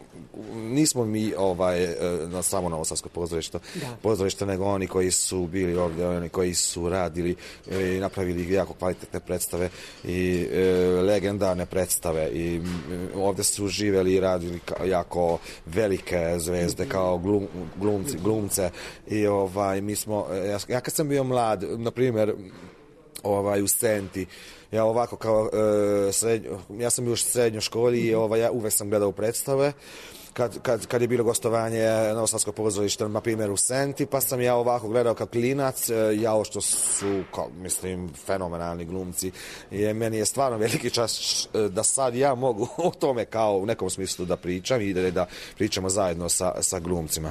nismo mi ovaj, uh, samo Novosadsko pozorište, pozorište, nego oni koji su bili ovdje, oni koji su radili i napravili jako kvalitetne predstave i uh, legendarne predstave i uh, ovdje su živeli i radili jako velike zvezde kao glum, glumci, glumce i ovaj, mi smo, ja, ja kad sam bio mlad, na primjer, ovaj, u Senti, ja ovako kao e, srednjo, ja sam još u srednjoj školi i ovaj, ja uvek sam gledao predstave kad, kad, kad je bilo gostovanje Novosadskog pozorišta, na primjer u Senti, pa sam ja ovako gledao kao klinac, jao što su, kao, mislim, fenomenalni glumci i meni je stvarno veliki čast da sad ja mogu o tome kao u nekom smislu da pričam i da, da pričamo zajedno sa, sa glumcima.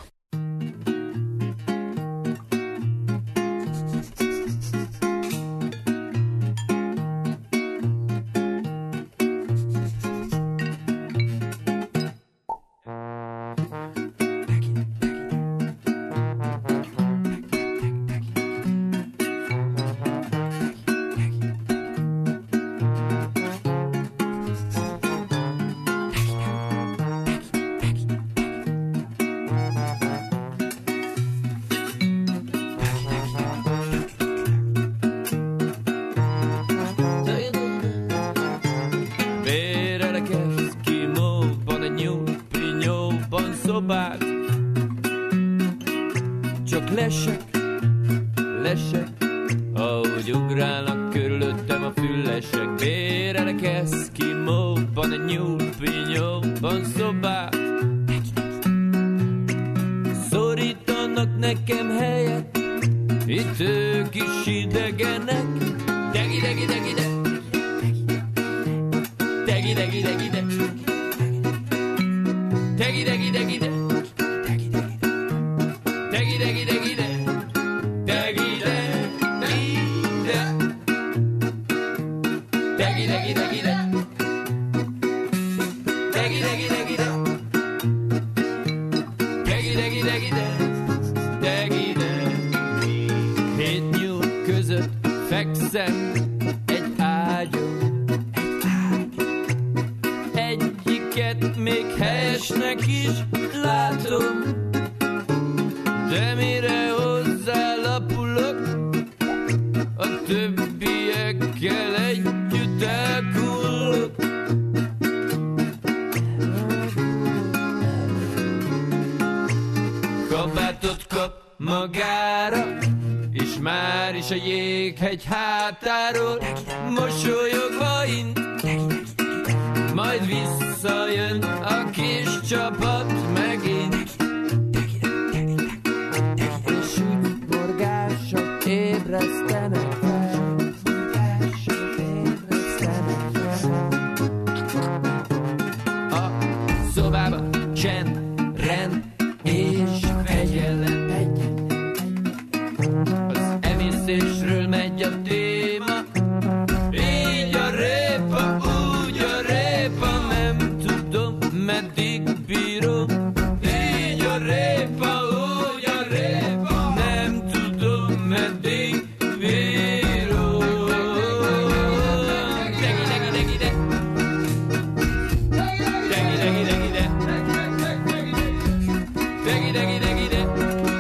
fekszem egy ágyon. Egyiket még helyesnek is látom, de mire hozzálapulok, a többiekkel együtt elkullok. Kabátot kap magára, és már is a jéghegy hátáról mosolyogva int, majd visszajön a kis csapat megint. És úgy morgások ébresztenek fel, morgások ébresztenek fel. A szobában csend, rend és fegyelem. Az emésztésről megy a téma, így a répa, úgy a répa, nem tudom, meddig bírom. Így a répa, úgy a répa, nem tudom, meddig bírom. Degi, degi, degi, de. Degi, degi, degi, de. Degi, degi, degi, de.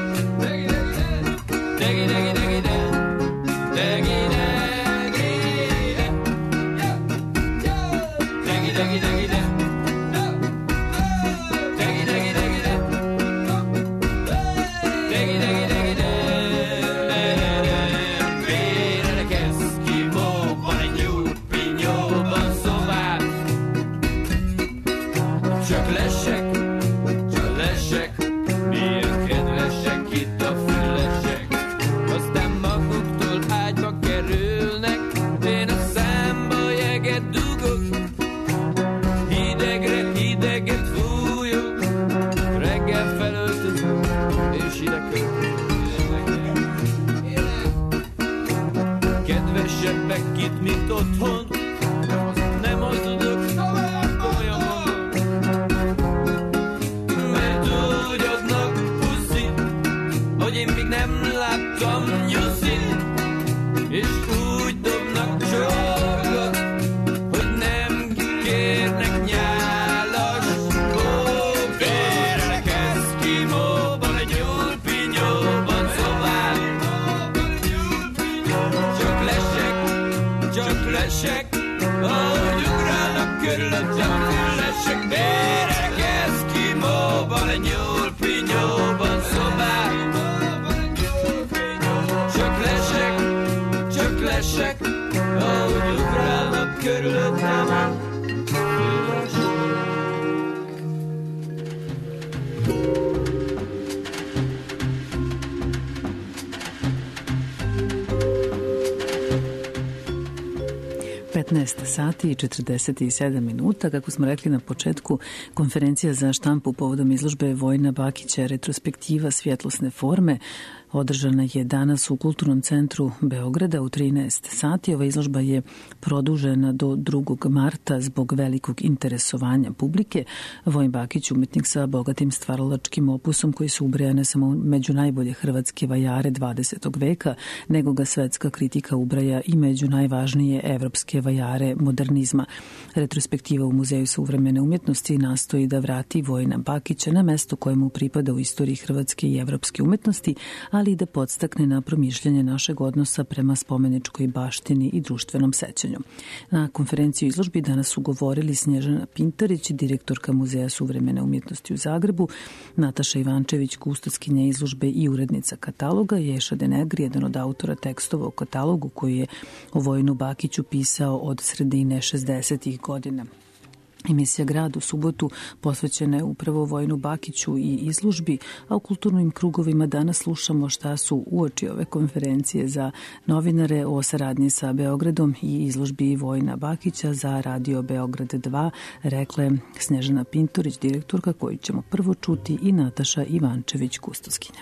Degi, degi, degi, de. Degi, degi, de. Degi, degi, degi, de. Degi, degi, degi, de. Degi, degi, degi, de. Vérelek eszkimóban, egy nyúlpinyóban szobát. Csak lesek, csak lesek, milyen kedvesek itt a fülesek. Aztán maguktól ágyba kerülnek, én a számba jeget dugok. Hidegre hideget fújok, reggel felöltözök, és ide költözök. Kedvesebbek itt, mint otthon, nem hazudok, komolyan mondom. Mert úgy adnak puszit, hogy én még nem láttam nyuszit, és úgy dobnak csorgot, hogy nem kérnek nyálas. Ó, vérelek eszkimóban, egy nyúlpinyóban szobát. Csak lesek, csak lesek, ahogy ugrálnak körülöttem fülesek. Vérelek eszkimóban, egy nyúlpinyóban szobát. Csak lesek, csak lesek, ahogy ugrálnak körülöttem fülesek. petnaest sati i četrdeset sedam minuta. Kako smo rekli na početku, konferencija za štampu povodom izložbe Vojina Bakića retrospektiva svjetlosne forme održana je danas u Kulturnom centru Beograda u trinaest sati. Ova izložba je produžena do drugog marta zbog velikog interesovanja publike. Vojin Bakić, umetnik sa bogatim stvaralačkim opusom koji se ubraja ne samo među najbolje hrvatske vajare dvadesetog veka, nego ga svetska kritika ubraja i među najvažnije evropske vajare modernizma. Retrospektiva u Muzeju savremene umjetnosti nastoji da vrati Vojina Bakića na mesto kojemu pripada u istoriji hrvatske i evropske umetnosti, ali i da podstakne na promišljanje našeg odnosa prema spomeničkoj baštini i društvenom sećanju. Na konferenciju izložbi danas su govorili Snježana Pintarić, direktorka Muzeja savremene umjetnosti u Zagrebu, Nataša Ivančević, kustoskinja izložbe i urednica kataloga, Ješa Denegri, jedan od autora tekstova o katalogu koji je o Vojinu Bakiću pisao od sredine šezdesetih godina. Emisija Grad u subotu posvećena je upravo Vojinu Bakiću i izložbi, a u kulturnim krugovima danas slušamo šta su uoči ove konferencije za novinare o saradnji sa Beogradom i izložbi Vojina Bakića za Radio Beograd dva, rekle Snježana Pintorić, direktorka, koju ćemo prvo čuti, i Nataša Ivančević, kustoskinja.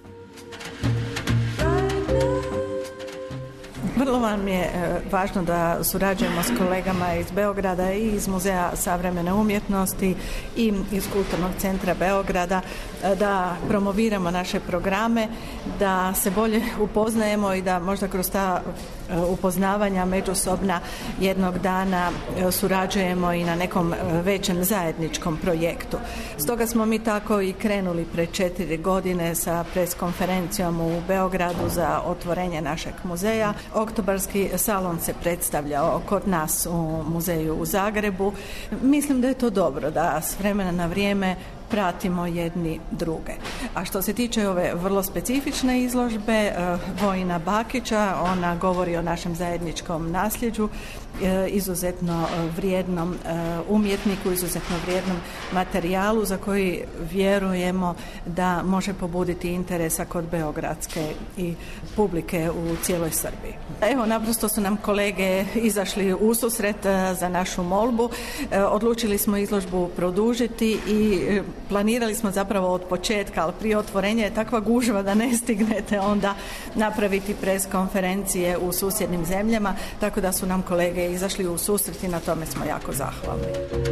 Vrlo vam je važno da surađujemo s kolegama iz Beograda i iz Muzeja savremene umjetnosti i iz Kulturnog centra Beograda. da promoviramo naše programe, da se bolje upoznajemo i da možda kroz ta upoznavanja međusobna jednog dana surađujemo i na nekom većem zajedničkom projektu. Stoga smo mi tako i krenuli pre četiri godine sa preskonferencijom u Beogradu za otvorenje našeg muzeja. Oktobarski salon se predstavljao kod nas u muzeju u Zagrebu. Mislim da je to dobro, da s vremena na vrijeme pratimo jedni druge. A što se tiče ove vrlo specifične izložbe Vojina Bakića, ona govori o našem zajedničkom nasljeđu, izuzetno vrijednom umjetniku, izuzetno vrijednom materijalu za koji vjerujemo da može pobuditi interesa kod beogradske i publike u cijeloj Srbiji. Evo, naprosto su nam kolege izašli u susret za našu molbu. Odlučili smo izložbu produžiti i planirali smo zapravo od početka, ali prije otvorenja je takva gužva da ne stignete onda napraviti pres konferencije u susjednim zemljama, tako da su nam kolege izašli u susret i na tome smo jako zahvalni.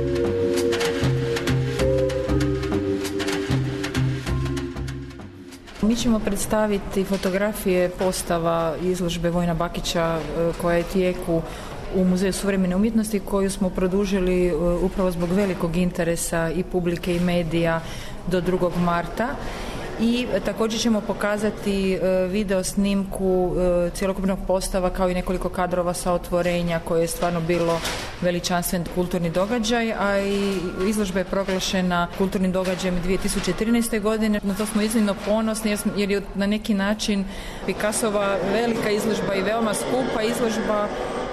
Mi ćemo predstaviti fotografije postava izložbe Vojina Bakića koja je tijeku u Muzeju suvremene umjetnosti, koju smo produžili upravo zbog velikog interesa i publike i medija do drugog marta. I također ćemo pokazati video snimku cjelokupnog postava kao i nekoliko kadrova sa otvorenja koje je stvarno bilo veličanstven kulturni događaj, a i izložba je proglašena kulturnim događajem dvije tisuće trinaeste. godine. Na to smo iznimno ponosni jer, smo, jer je na neki način Picassova velika izložba i veoma skupa izložba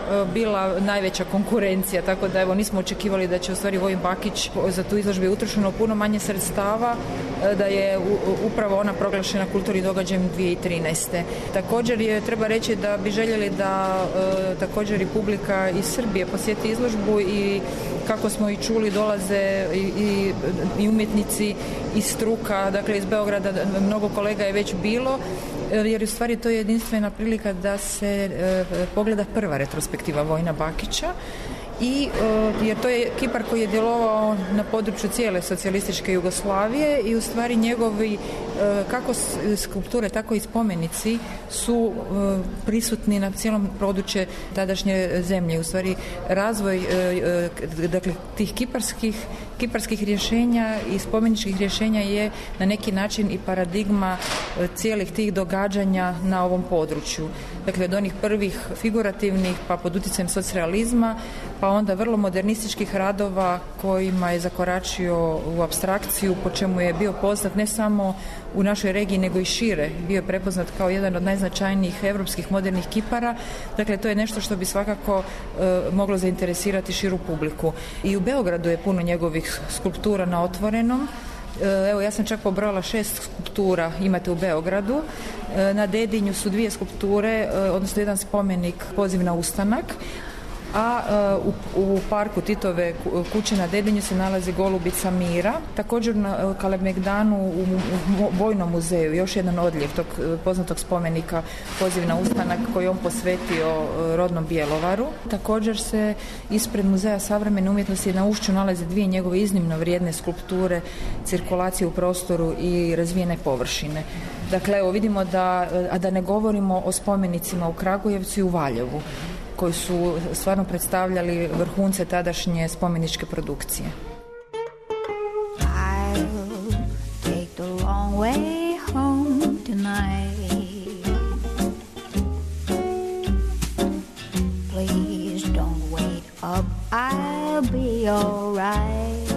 bila najveća konkurencija, tako da evo nismo očekivali da će u stvari Vojin Bakić za tu izložbu utrošeno puno manje sredstava, da je upravo ona proglašena kulturnim događajem dvije tisuće trinaeste. Također je treba reći da bi željeli da e, također i publika iz Srbije posjeti izložbu i kako smo i čuli dolaze i, i, i umjetnici iz struka, dakle iz Beograda mnogo kolega je već bilo, jer u stvari to je jedinstvena prilika da se e, pogleda prva retrospektiva Vojina Bakića i e, jer to je kipar koji je djelovao na području cijele socijalističke Jugoslavije i u stvari njegovi e, kako skulpture tako i spomenici su e, prisutni na cijelom području tadašnje zemlje. U stvari razvoj e, e, dakle tih kiparskih kiparskih rješenja i spomeničkih rješenja je na neki način i paradigma cijelih tih događanja na ovom području. Dakle, od onih prvih figurativnih pa pod utjecajem socrealizma, pa onda vrlo modernističkih radova kojima je zakoračio u apstrakciju, po čemu je bio poznat ne samo u našoj regiji nego i šire. Bio je prepoznat kao jedan od najznačajnijih europskih modernih kipara. Dakle, to je nešto što bi svakako e, moglo zainteresirati širu publiku. I u Beogradu je puno njegovih skulptura na otvorenom. Evo, ja sam čak pobrala šest skulptura imate u Beogradu. Na Dedinju su dvije skulpture, odnosno jedan spomenik, poziv na ustanak, a u, u parku Titove kuće na Dedinju se nalazi Golubica mira. Također na Kalemegdanu u, u Vojnom muzeju još jedan odljev tog poznatog spomenika poziv na ustanak koji on posvetio rodnom Bjelovaru. Također se ispred Muzeja savremene umjetnosti na Ušću nalaze dvije njegove iznimno vrijedne skulpture, cirkulacije u prostoru i razvijene površine. Dakle, evo vidimo da, a da ne govorimo o spomenicima u Kragujevcu i u Valjevu, koji su stvarno predstavljali vrhunce tadašnje spomeničke produkcije. I'll take the long way home tonight. Please don't wait up, I'll be all right.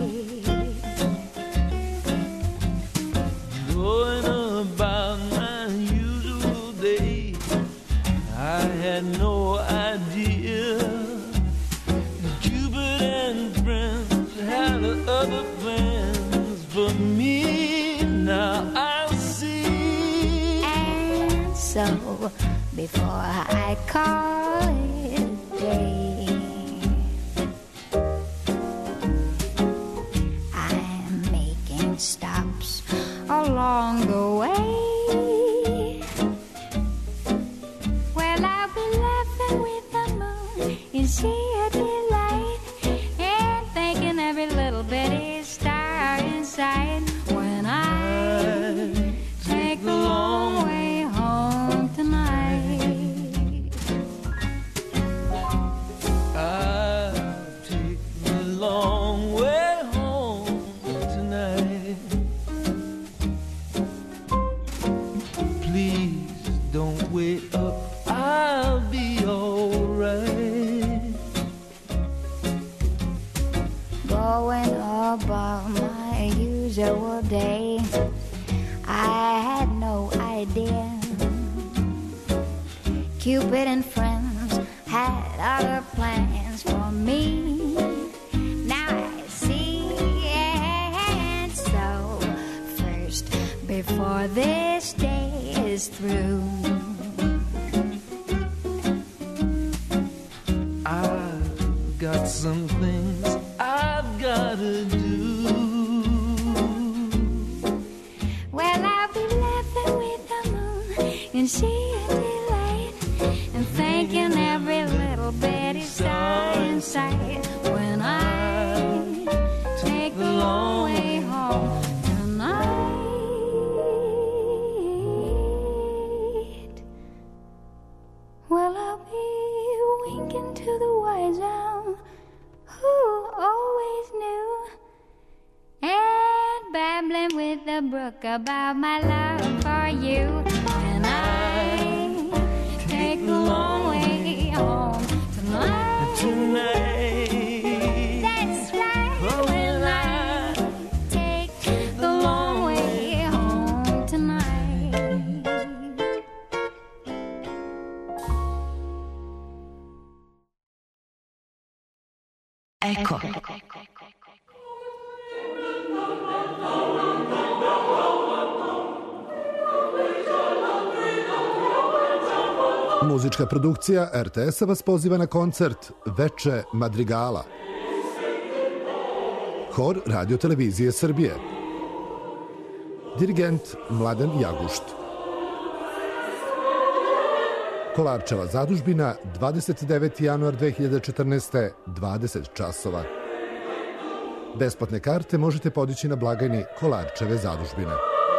Going about my usual day, I had no idea Cupid and friends had other plans for me. Now I see. And so before I call it day, I'm making stops along the way. Is she a delight? And thinking every little bitty star inside when I way up, I'll be alright. Going about my usual day, I had no idea Cupid and friends had other plans for me. Now I see, and so first, before this day is through, I've got some things I've gotta do. Well, I'll be laughing with the moon and she a delight, and thinking every little bitty star in sight when I take the long way home tonight. Well, I'll be winking to the wise owl who always knew, and babbling with the brook about my love for you. And I take the long way home tonight. Tonight. That's right. Oh, when I take the long way home tonight. Eko. Muzička produkcija er te es-a vas poziva na koncert Veče Madrigala. Hor Radio-televizije Srbije. Dirigent Mladen Jagušt. Kolarčeva zadužbina, dvadeset deveti januar dve hiljade četrnaeste. dvadeset časova. Besplatne karte možete podići na blagajni Kolarčeve zadužbine.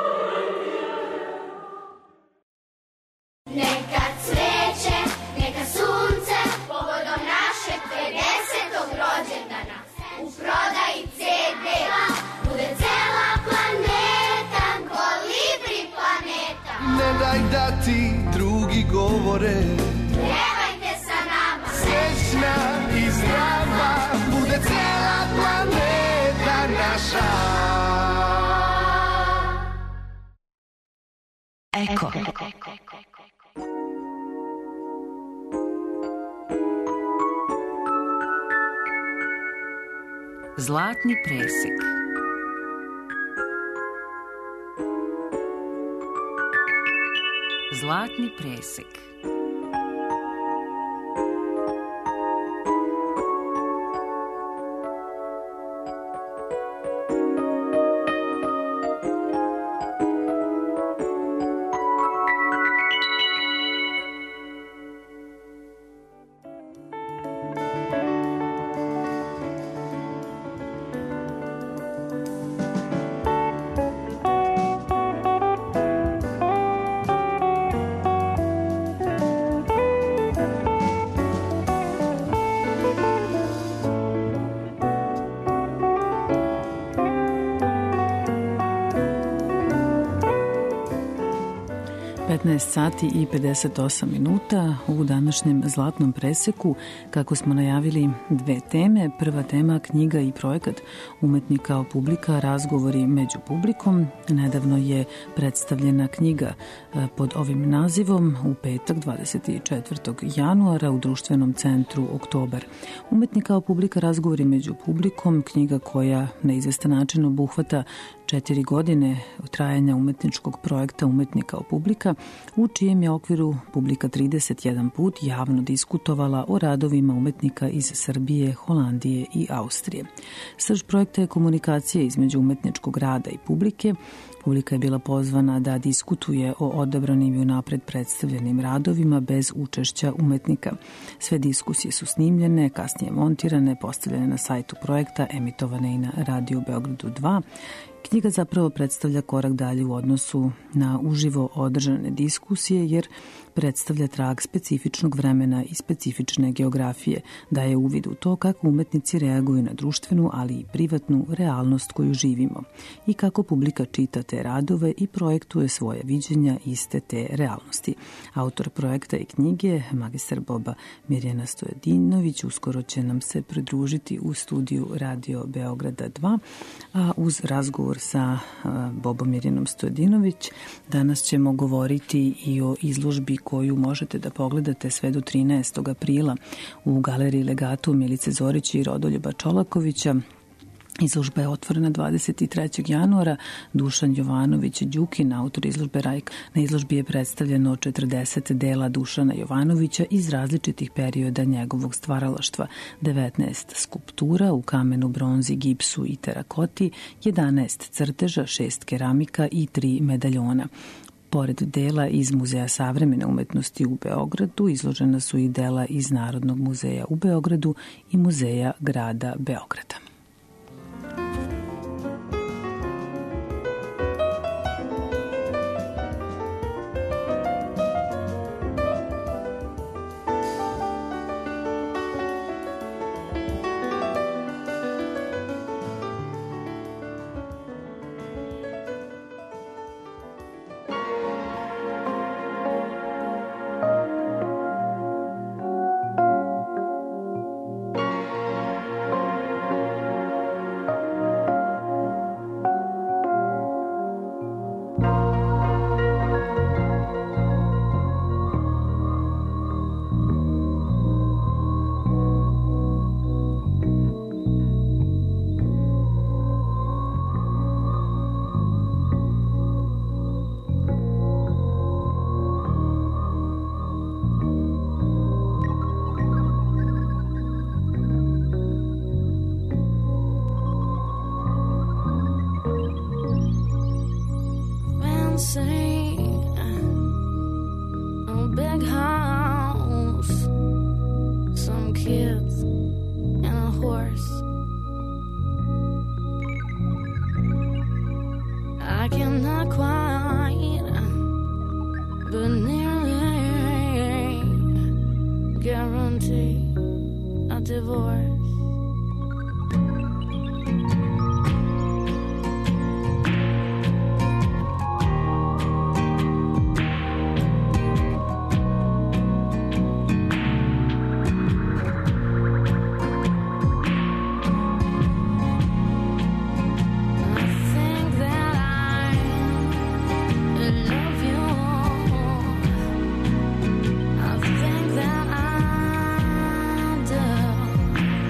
Neka cveće, neka sunce, povodom našeg pedesetog rođendana. U prodaji ce de bude cela planeta, Kolibri planeta. Ne daj da ti drugi govore, Pjevajte sa nama, srećna i zdrava, bude cela planeta naša. Eko. Zlatni presek. Zlatni presek. petnaest sati i pedeset osam minuta u današnjem zlatnom preseku. Kako smo najavili, dve teme. Prva tema, knjiga i projekat Umetnik kao publika, razgovori među publikom. Nedavno je predstavljena knjiga pod ovim nazivom u petak dvadeset četvrtog januara u društvenom centru Oktobar. Umetnik kao publika, razgovori među publikom, knjiga koja na izvestan način obuhvata četiri godine trajanja umetničkog projekta Umetnik kao publika, u čijem je okviru publika trideset jedan put javno diskutovala o radovima umetnika iz Srbije, Holandije i Austrije. Srž projekta je komunikacija između umetničkog rada i publike. Publika je bila pozvana da diskutuje o odabranim i unapred predstavljenim radovima bez učešća umetnika. Sve diskusije su snimljene, kasnije montirane, postavljene na sajtu projekta, emitovane i na Radio Beogradu dva. Knjiga zapravo predstavlja korak dalje u odnosu na uživo održane diskusije, jer predstavlja trag specifičnog vremena i specifične geografije, daje uvid u to kako umetnici reaguju na društvenu, ali i privatnu realnost koju živimo i kako publika čita te te radove i projektuje svoje viđenja iste te realnosti. Autor projekta i knjige, magistar Boba Mirjana Stojadinović, uskoro će nam se pridružiti u studiju Radio Beograda dva, a uz razgovor sa Bobom Mirjanom Stojadinović danas ćemo govoriti i o izložbi koju možete da pogledate sve do trinaestog aprila u Galeriji Legatu Milice Zorić i Rodoljuba Čolakovića. Izložba je otvorena dvadeset trećeg januara. Dušan Jovanović Đukin, autor izložbe Rajk. Na izložbi je predstavljeno četrdeset dela Dušana Jovanovića iz različitih perioda njegovog stvaralaštva, devetnaest skulptura u kamenu, bronzi, gipsu i terakoti, jedanaest crteža, šest keramika i tri medaljona. Pored dela iz Muzeja savremene umetnosti u Beogradu, izložena su i dela iz Narodnog muzeja u Beogradu i Muzeja grada Beograda. I think that I do.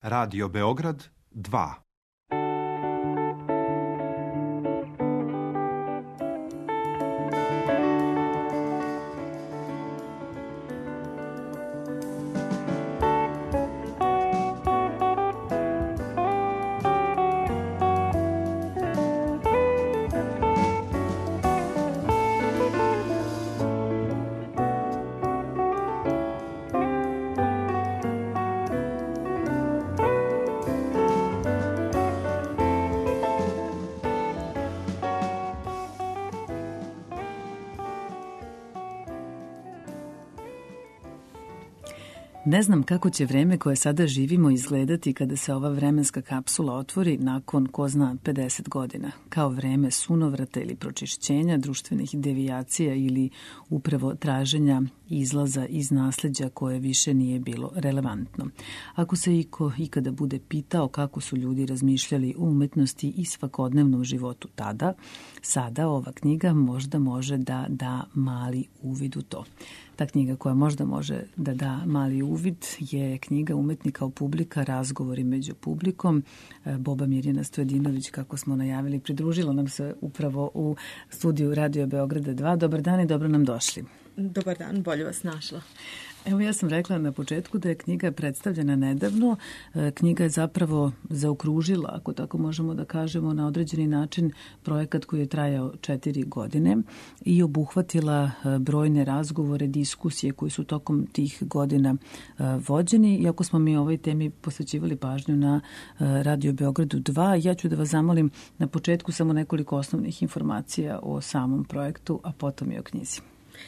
Radio Beograd dva. Ne znam kako će vreme koje sada živimo izgledati kada se ova vremenska kapsula otvori nakon, ko zna, pedeset godina, kao vreme sunovrata ili pročišćenja, društvenih devijacija ili upravo traženja izlaza iz nasleđa koje više nije bilo relevantno. Ako se iko ikada bude pitao kako su ljudi razmišljali o umetnosti i svakodnevnom životu tada, sada ova knjiga možda može da da mali uvid u to. Ta knjiga koja možda može da da mali uvid je knjiga Umetnika u publika, razgovori među publikom. Boba Mirjana Stojadinović, kako smo najavili, pridružila nam se upravo u studiju Radio Beograda dva. Dobar dan i dobro nam došli. Dobar dan, bolje vas našla. Evo, ja sam rekla na početku da je knjiga predstavljena nedavno. Knjiga je zapravo zaokružila, ako tako možemo da kažemo, na određeni način projekat koji je trajao četiri godine i obuhvatila brojne razgovore, diskusije koji su tokom tih godina vođeni. Iako smo mi ovoj temi posvećivali pažnju na Radio Beogradu dva, ja ću da vas zamolim na početku samo nekoliko osnovnih informacija o samom projektu, a potom i o knjizi.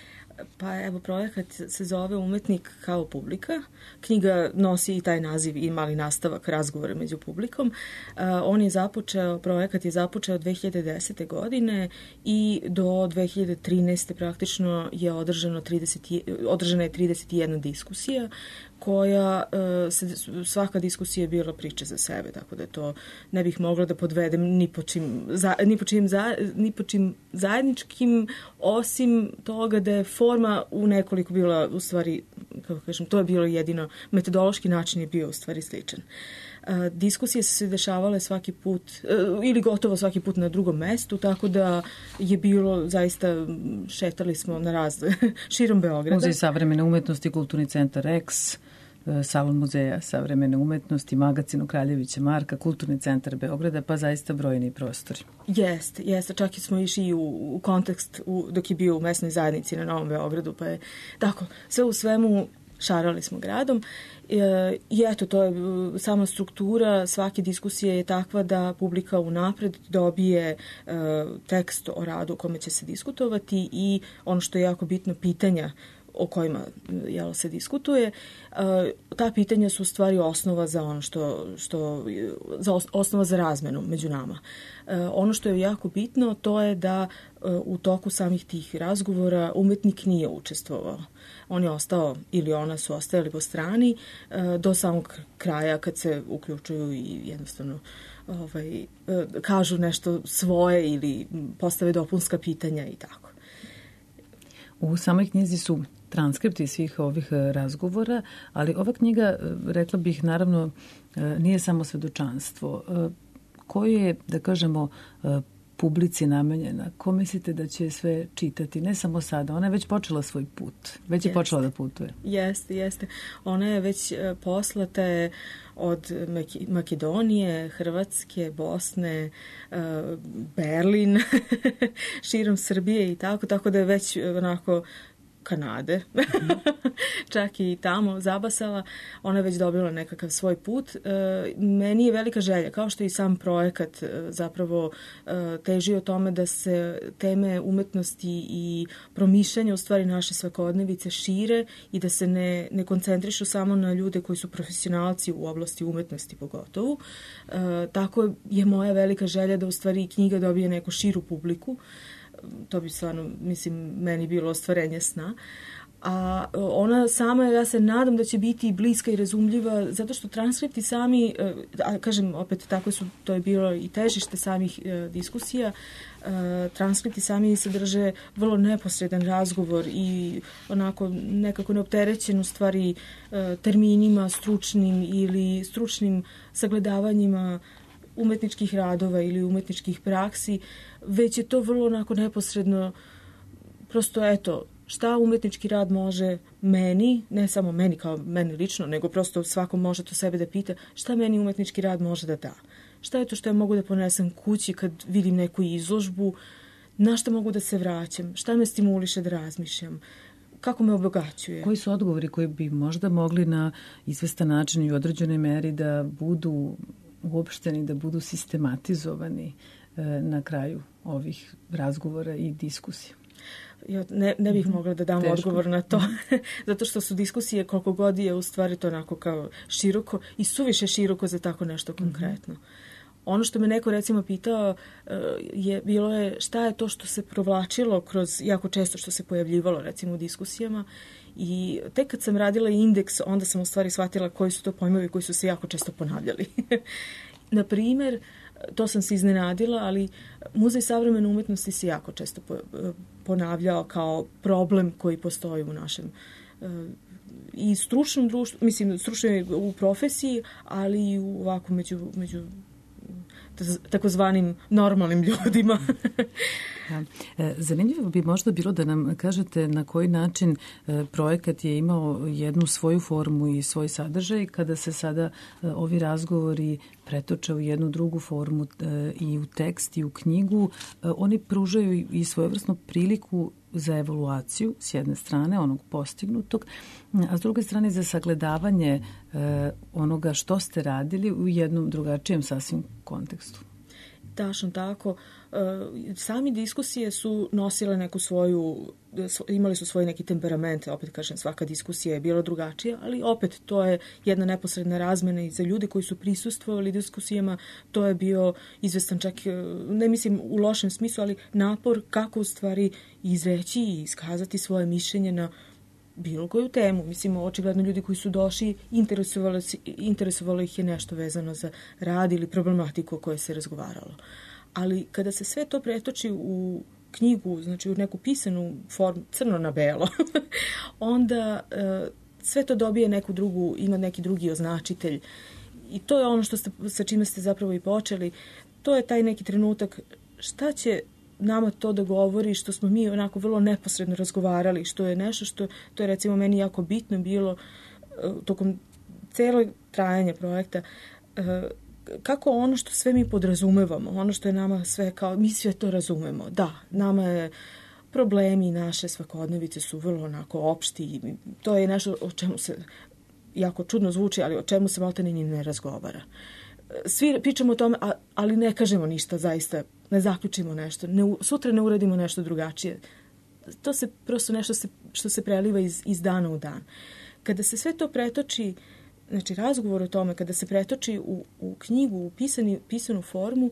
Pa evo, projekat se zove Umetnik kao publika. Knjiga nosi i taj naziv i mali nastavak razgovora među publikom. Uh, on je započeo, projekat je započeo dve hiljade desete. godine i do dve hiljade trinaeste. praktično je održano trideset, održana je trideset jedna diskusija koja, se, svaka diskusija je bila priča za sebe, tako da to ne bih mogla da podvedem ni po čim, za, ni po čim, za, ni po čim zajedničkim, osim toga da je forma u nekoliko bila, u stvari, kako kažem, to je bilo jedino, metodološki način je bio u stvari sličan. Diskusije su se dešavale svaki put ili gotovo svaki put na drugom mestu, tako da je bilo zaista, šetali smo na razvoj širom Beograda. Muzej savremene umetnosti, Kulturni centar X, Salon muzeja savremene umetnosti, magacin u Kraljevića Marka, Kulturni centar Beograda, pa zaista brojni prostori. Jeste, jeste, čak i smo išli u, u kontekst u, dok je bio u mesnoj zajednici na Novom Beogradu, pa je tako, sve u svemu šarali smo gradom. I eto, to je sama struktura svake diskusije je takva da publika unapred dobije uh, tekst o radu o kome će se diskutovati i ono što je jako bitno, pitanja o kojima jel, se diskutuje. Uh, ta pitanja su u stvari osnova za ono što, što za os, osnova za razmenu među nama. Uh, ono što je jako bitno, to je da uh, u toku samih tih razgovora umetnik nije učestvovao. On je ostao ili ona su ostajali po strani uh, do samog kraja kad se uključuju i jednostavno ovaj, uh, kažu nešto svoje ili postave dopunska pitanja i tako. U samoj knjizi su transkripti svih ovih razgovora, ali ova knjiga, rekla bih, naravno, nije samo svedočanstvo. Koje je, da kažemo, publici namenjena? Ko mislite da će sve čitati? Ne samo sada, ona je već počela svoj put. Već jeste. Je počela da putuje. Jeste, jeste. Ona je već poslata je od Makedonije, Hrvatske, Bosne, Berlin, širom Srbije i tako, tako da je već onako Kanade, čak i tamo zabasala, ona je već dobila nekakav svoj put. E, meni je velika želja, kao što i sam projekat e, zapravo e, teži o tome da se teme umetnosti i promišljanja u stvari naše svakodnevice šire i da se ne, ne koncentrišu samo na ljude koji su profesionalci u oblasti umetnosti pogotovo. E, tako je moja velika želja da u stvari knjiga dobije neku širu publiku. To bi stvarno, mislim, meni bilo ostvarenje sna. a ona sama, ja se nadam da će biti bliska i razumljiva, zato što transkripti sami, a kažem opet tako su, to je bilo i težište samih diskusija, transkripti sami sadrže vrlo neposredan razgovor i onako nekako neopterećen u stvari terminima stručnim ili stručnim sagledavanjima umetničkih radova ili umetničkih praksi, već je to vrlo onako neposredno, prosto eto, šta umetnički rad može meni, ne samo meni kao meni lično, nego prosto svako može to sebe da pita, šta meni umetnički rad može da da? Šta je to što ja mogu da ponesem kući kad vidim neku izložbu, na šta mogu da se vraćam, šta me stimuliše da razmišljam, kako me obogaćuje? Koji su odgovori koji bi možda mogli na izvestan način i u određenoj meri da budu uopšteni, da budu sistematizovani na kraju ovih razgovora i diskusija? Ja ne, ne bih mogla da dam Teško. odgovor na to, zato što su diskusije koliko god je u stvari to onako kao široko i suviše široko za tako nešto konkretno. Ono što me neko recimo pitao je bilo je šta je to što se provlačilo kroz jako često što se pojavljivalo recimo u diskusijama i tek kad sam radila indeks onda sam u stvari shvatila koji su to pojmovi koji su se jako često ponavljali. Na primjer, to sam se iznenadila, ali Muzej savremene umetnosti se jako često ponavljao kao problem koji postoji u našem i stručnom društvu, mislim stručno u profesiji, ali i u ovako među, među takozvanim normalnim ljudima. Da. Zanimljivo bi možda bilo da nam kažete na koji način projekat je imao jednu svoju formu i svoj sadržaj kada se sada ovi razgovori pretoče u jednu drugu formu i u tekst i u knjigu. Oni pružaju i svojevrsnu priliku za evaluaciju s jedne strane onog postignutog, a s druge strane za sagledavanje onoga što ste radili u jednom drugačijem sasvim kontekstu. Tačno tako. Sami diskusije su nosile neku svoju, imali su svoj neki temperament, opet kažem, svaka diskusija je bila drugačija, ali opet to je jedna neposredna razmena i za ljude koji su prisustvovali diskusijama, to je bio izvestan čak, ne mislim u lošem smislu, ali napor kako u stvari izreći i iskazati svoje mišljenje na bilo koju temu. Mislim, očigledno ljudi koji su došli, interesovalo, interesovalo ih je nešto vezano za rad ili problematiku o kojoj se razgovaralo. Ali kada se sve to pretoči u knjigu, znači u neku pisanu formu, crno na belo, onda e, sve to dobije neku drugu, ima neki drugi označitelj. I to je ono što ste, sa čime ste zapravo i počeli. To je taj neki trenutak šta će nama to da govori, što smo mi onako vrlo neposredno razgovarali, što je nešto što, to je recimo meni jako bitno bilo tokom celog trajanja projekta, kako ono što sve mi podrazumevamo, ono što je nama sve kao, mi sve to razumemo. Da, nama je problemi naše svakodnevice su vrlo onako opšti i to je nešto o čemu se jako čudno zvuči, ali o čemu se maltene ni ne razgovara. Svi pričamo o tome, ali ne kažemo ništa zaista, ne zaključimo nešto, ne, sutra ne uradimo nešto drugačije. To se prosto nešto se, što se preliva iz, iz dana u dan. Kada se sve to pretoči, znači razgovor o tome, kada se pretoči u, u knjigu, u pisani, pisanu formu,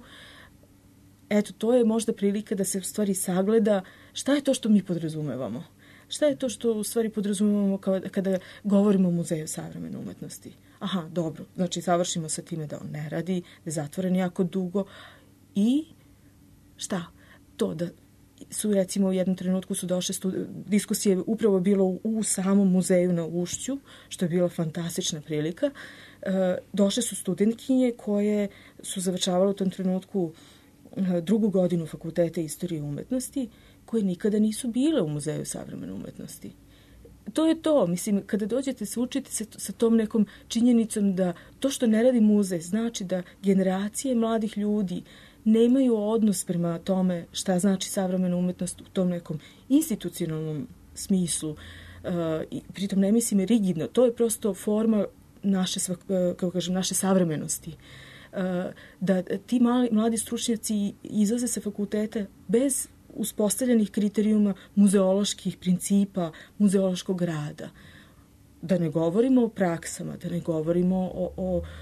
eto, to je možda prilika da se u stvari sagleda šta je to što mi podrazumevamo. Šta je to što u stvari podrazumevamo kada, kada govorimo o Muzeju savremene umetnosti. Aha, dobro, znači završimo sa time da on ne radi, da je zatvoren jako dugo i šta? To da su recimo u jednom trenutku su došle studi- diskusije upravo bilo u, u samom muzeju na Ušću, što je bila fantastična prilika. E, došle su studentkinje koje su završavale u tom trenutku e, drugu godinu fakulteta istorije i umetnosti, koje nikada nisu bile u Muzeju savremene umetnosti. To je to, mislim, kada dođete se učiti se sa tom nekom činjenicom da to što ne radi muzej znači da generacije mladih ljudi nemaju odnos prema tome šta znači savremena umetnost u tom nekom institucionalnom smislu. Uh, i pritom ne mislim rigidno, to je prosto forma naše, kako kažem, naše savremenosti. Uh, da ti mali, mladi stručnjaci izlaze sa fakulteta bez uspostavljenih kriterijuma muzeoloških principa, muzeološkog rada. Da ne govorimo o praksama, da ne govorimo o, o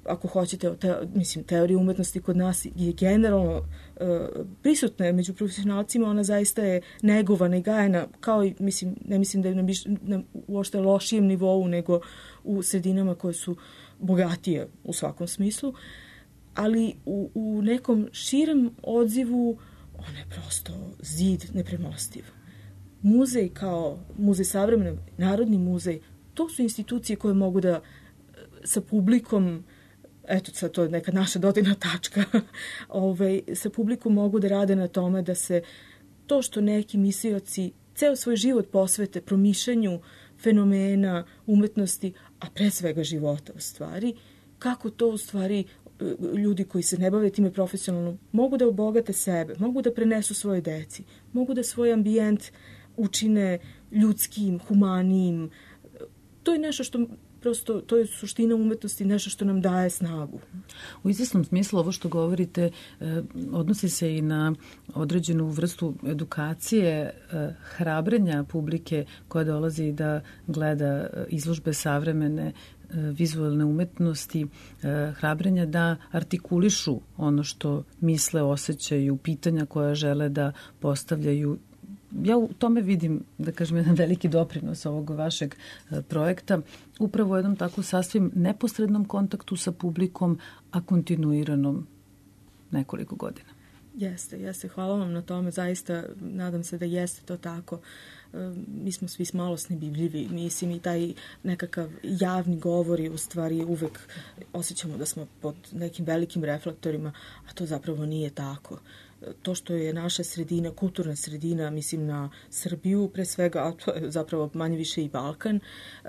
ako hoćete, te, mislim, teorija umetnosti kod nas je generalno uh, prisutna je među profesionalcima, ona zaista je negovana i gajena, kao i, mislim, ne mislim da je na, na uopšte lošijem nivou nego u sredinama koje su bogatije u svakom smislu, ali u, u nekom širem odzivu on je prosto zid nepremostiv. Muzej kao muzej savremene, Narodni muzej, to su institucije koje mogu da sa publikom, eto sad to je neka naša dodirna tačka, ovaj, sa publikom mogu da rade na tome da se to što neki mislioci ceo svoj život posvete promišljanju fenomena umetnosti, a pre svega života u stvari, kako to u stvari ljudi koji se ne bave time profesionalno mogu da obogate sebe, mogu da prenesu svoje deci, mogu da svoj ambijent učine ljudskim, humanijim. To je nešto što prosto, to je suština umetnosti, nešto što nam daje snagu. U izvesnom smislu ovo što govorite eh, odnosi se i na određenu vrstu edukacije, eh, hrabrenja publike koja dolazi da gleda izložbe savremene vizualne umetnosti, hrabrenja da artikulišu ono što misle, osjećaju, pitanja koja žele da postavljaju. Ja u tome vidim, da kažem, jedan veliki doprinos ovog vašeg projekta, upravo u jednom tako sasvim neposrednom kontaktu sa publikom, a kontinuiranom nekoliko godina. Jeste, jeste. Hvala vam na tome. Zaista nadam se da jeste to tako. Mi smo svi malo snebibljivi. Mislim i taj nekakav javni govori u stvari uvek osjećamo da smo pod nekim velikim reflektorima, a to zapravo nije tako. To što je naša sredina, kulturna sredina, mislim na Srbiju pre svega, a to je zapravo manje više i Balkan,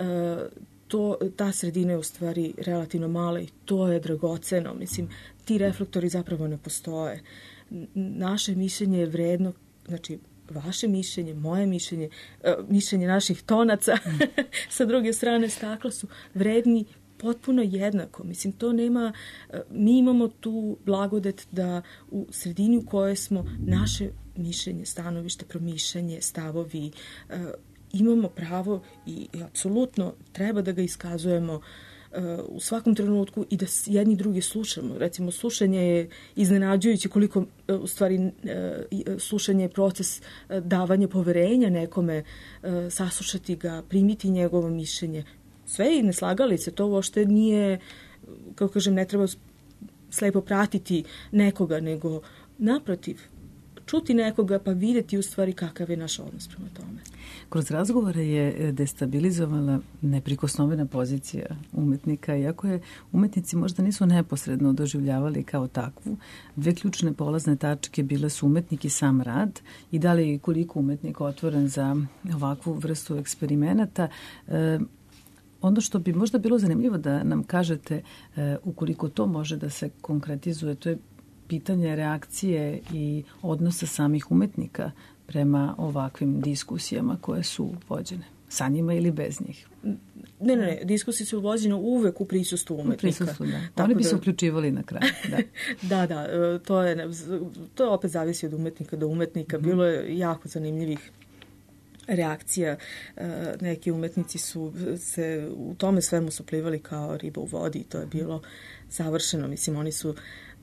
to, ta sredina je u stvari relativno mala i to je dragoceno. Mislim, ti reflektori zapravo ne postoje. Naše mišljenje je vredno, znači vaše mišljenje, moje mišljenje, mišljenje naših tonaca sa druge strane stakla su vredni potpuno jednako. Mislim, to nema, mi imamo tu blagodet da u sredini u kojoj smo naše mišljenje, stanovište, promišljanje, stavovi, imamo pravo i, i apsolutno treba da ga iskazujemo u svakom trenutku i da jedni drugi slušamo. Recimo, slušanje je iznenađujuće koliko u stvari slušanje je proces davanja poverenja nekome, saslušati ga, primiti njegovo mišljenje. Sve i neslagalice, to uopšte nije, kako kažem, ne treba slepo pratiti nekoga, nego naprotiv, čuti nekoga pa videti u stvari kakav je naš odnos prema tome. Kroz razgovore je destabilizovala neprikosnovena pozicija umetnika, iako je umetnici možda nisu neposredno doživljavali kao takvu. Dve ključne polazne tačke bile su umetnik i sam rad i da li koliko umetnik otvoren za ovakvu vrstu eksperimenata. E, Ono što bi možda bilo zanimljivo da nam kažete, e, ukoliko to može da se konkretizuje, to je pitanje reakcije i odnosa samih umetnika prema ovakvim diskusijama koje su vođene. Sa njima ili bez njih? Ne, ne, ne. Diskusije su vođene uvek u prisustvu umetnika. U prisustvu, da. Oni bi se uključivali na kraju. Da, da, da. To, je, to opet zavisi od umetnika do umetnika. Mm-hmm. Bilo je jako zanimljivih reakcija. Neki umetnici su se u tome svemu su plivali kao riba u vodi i to je bilo savršeno. Mislim, oni su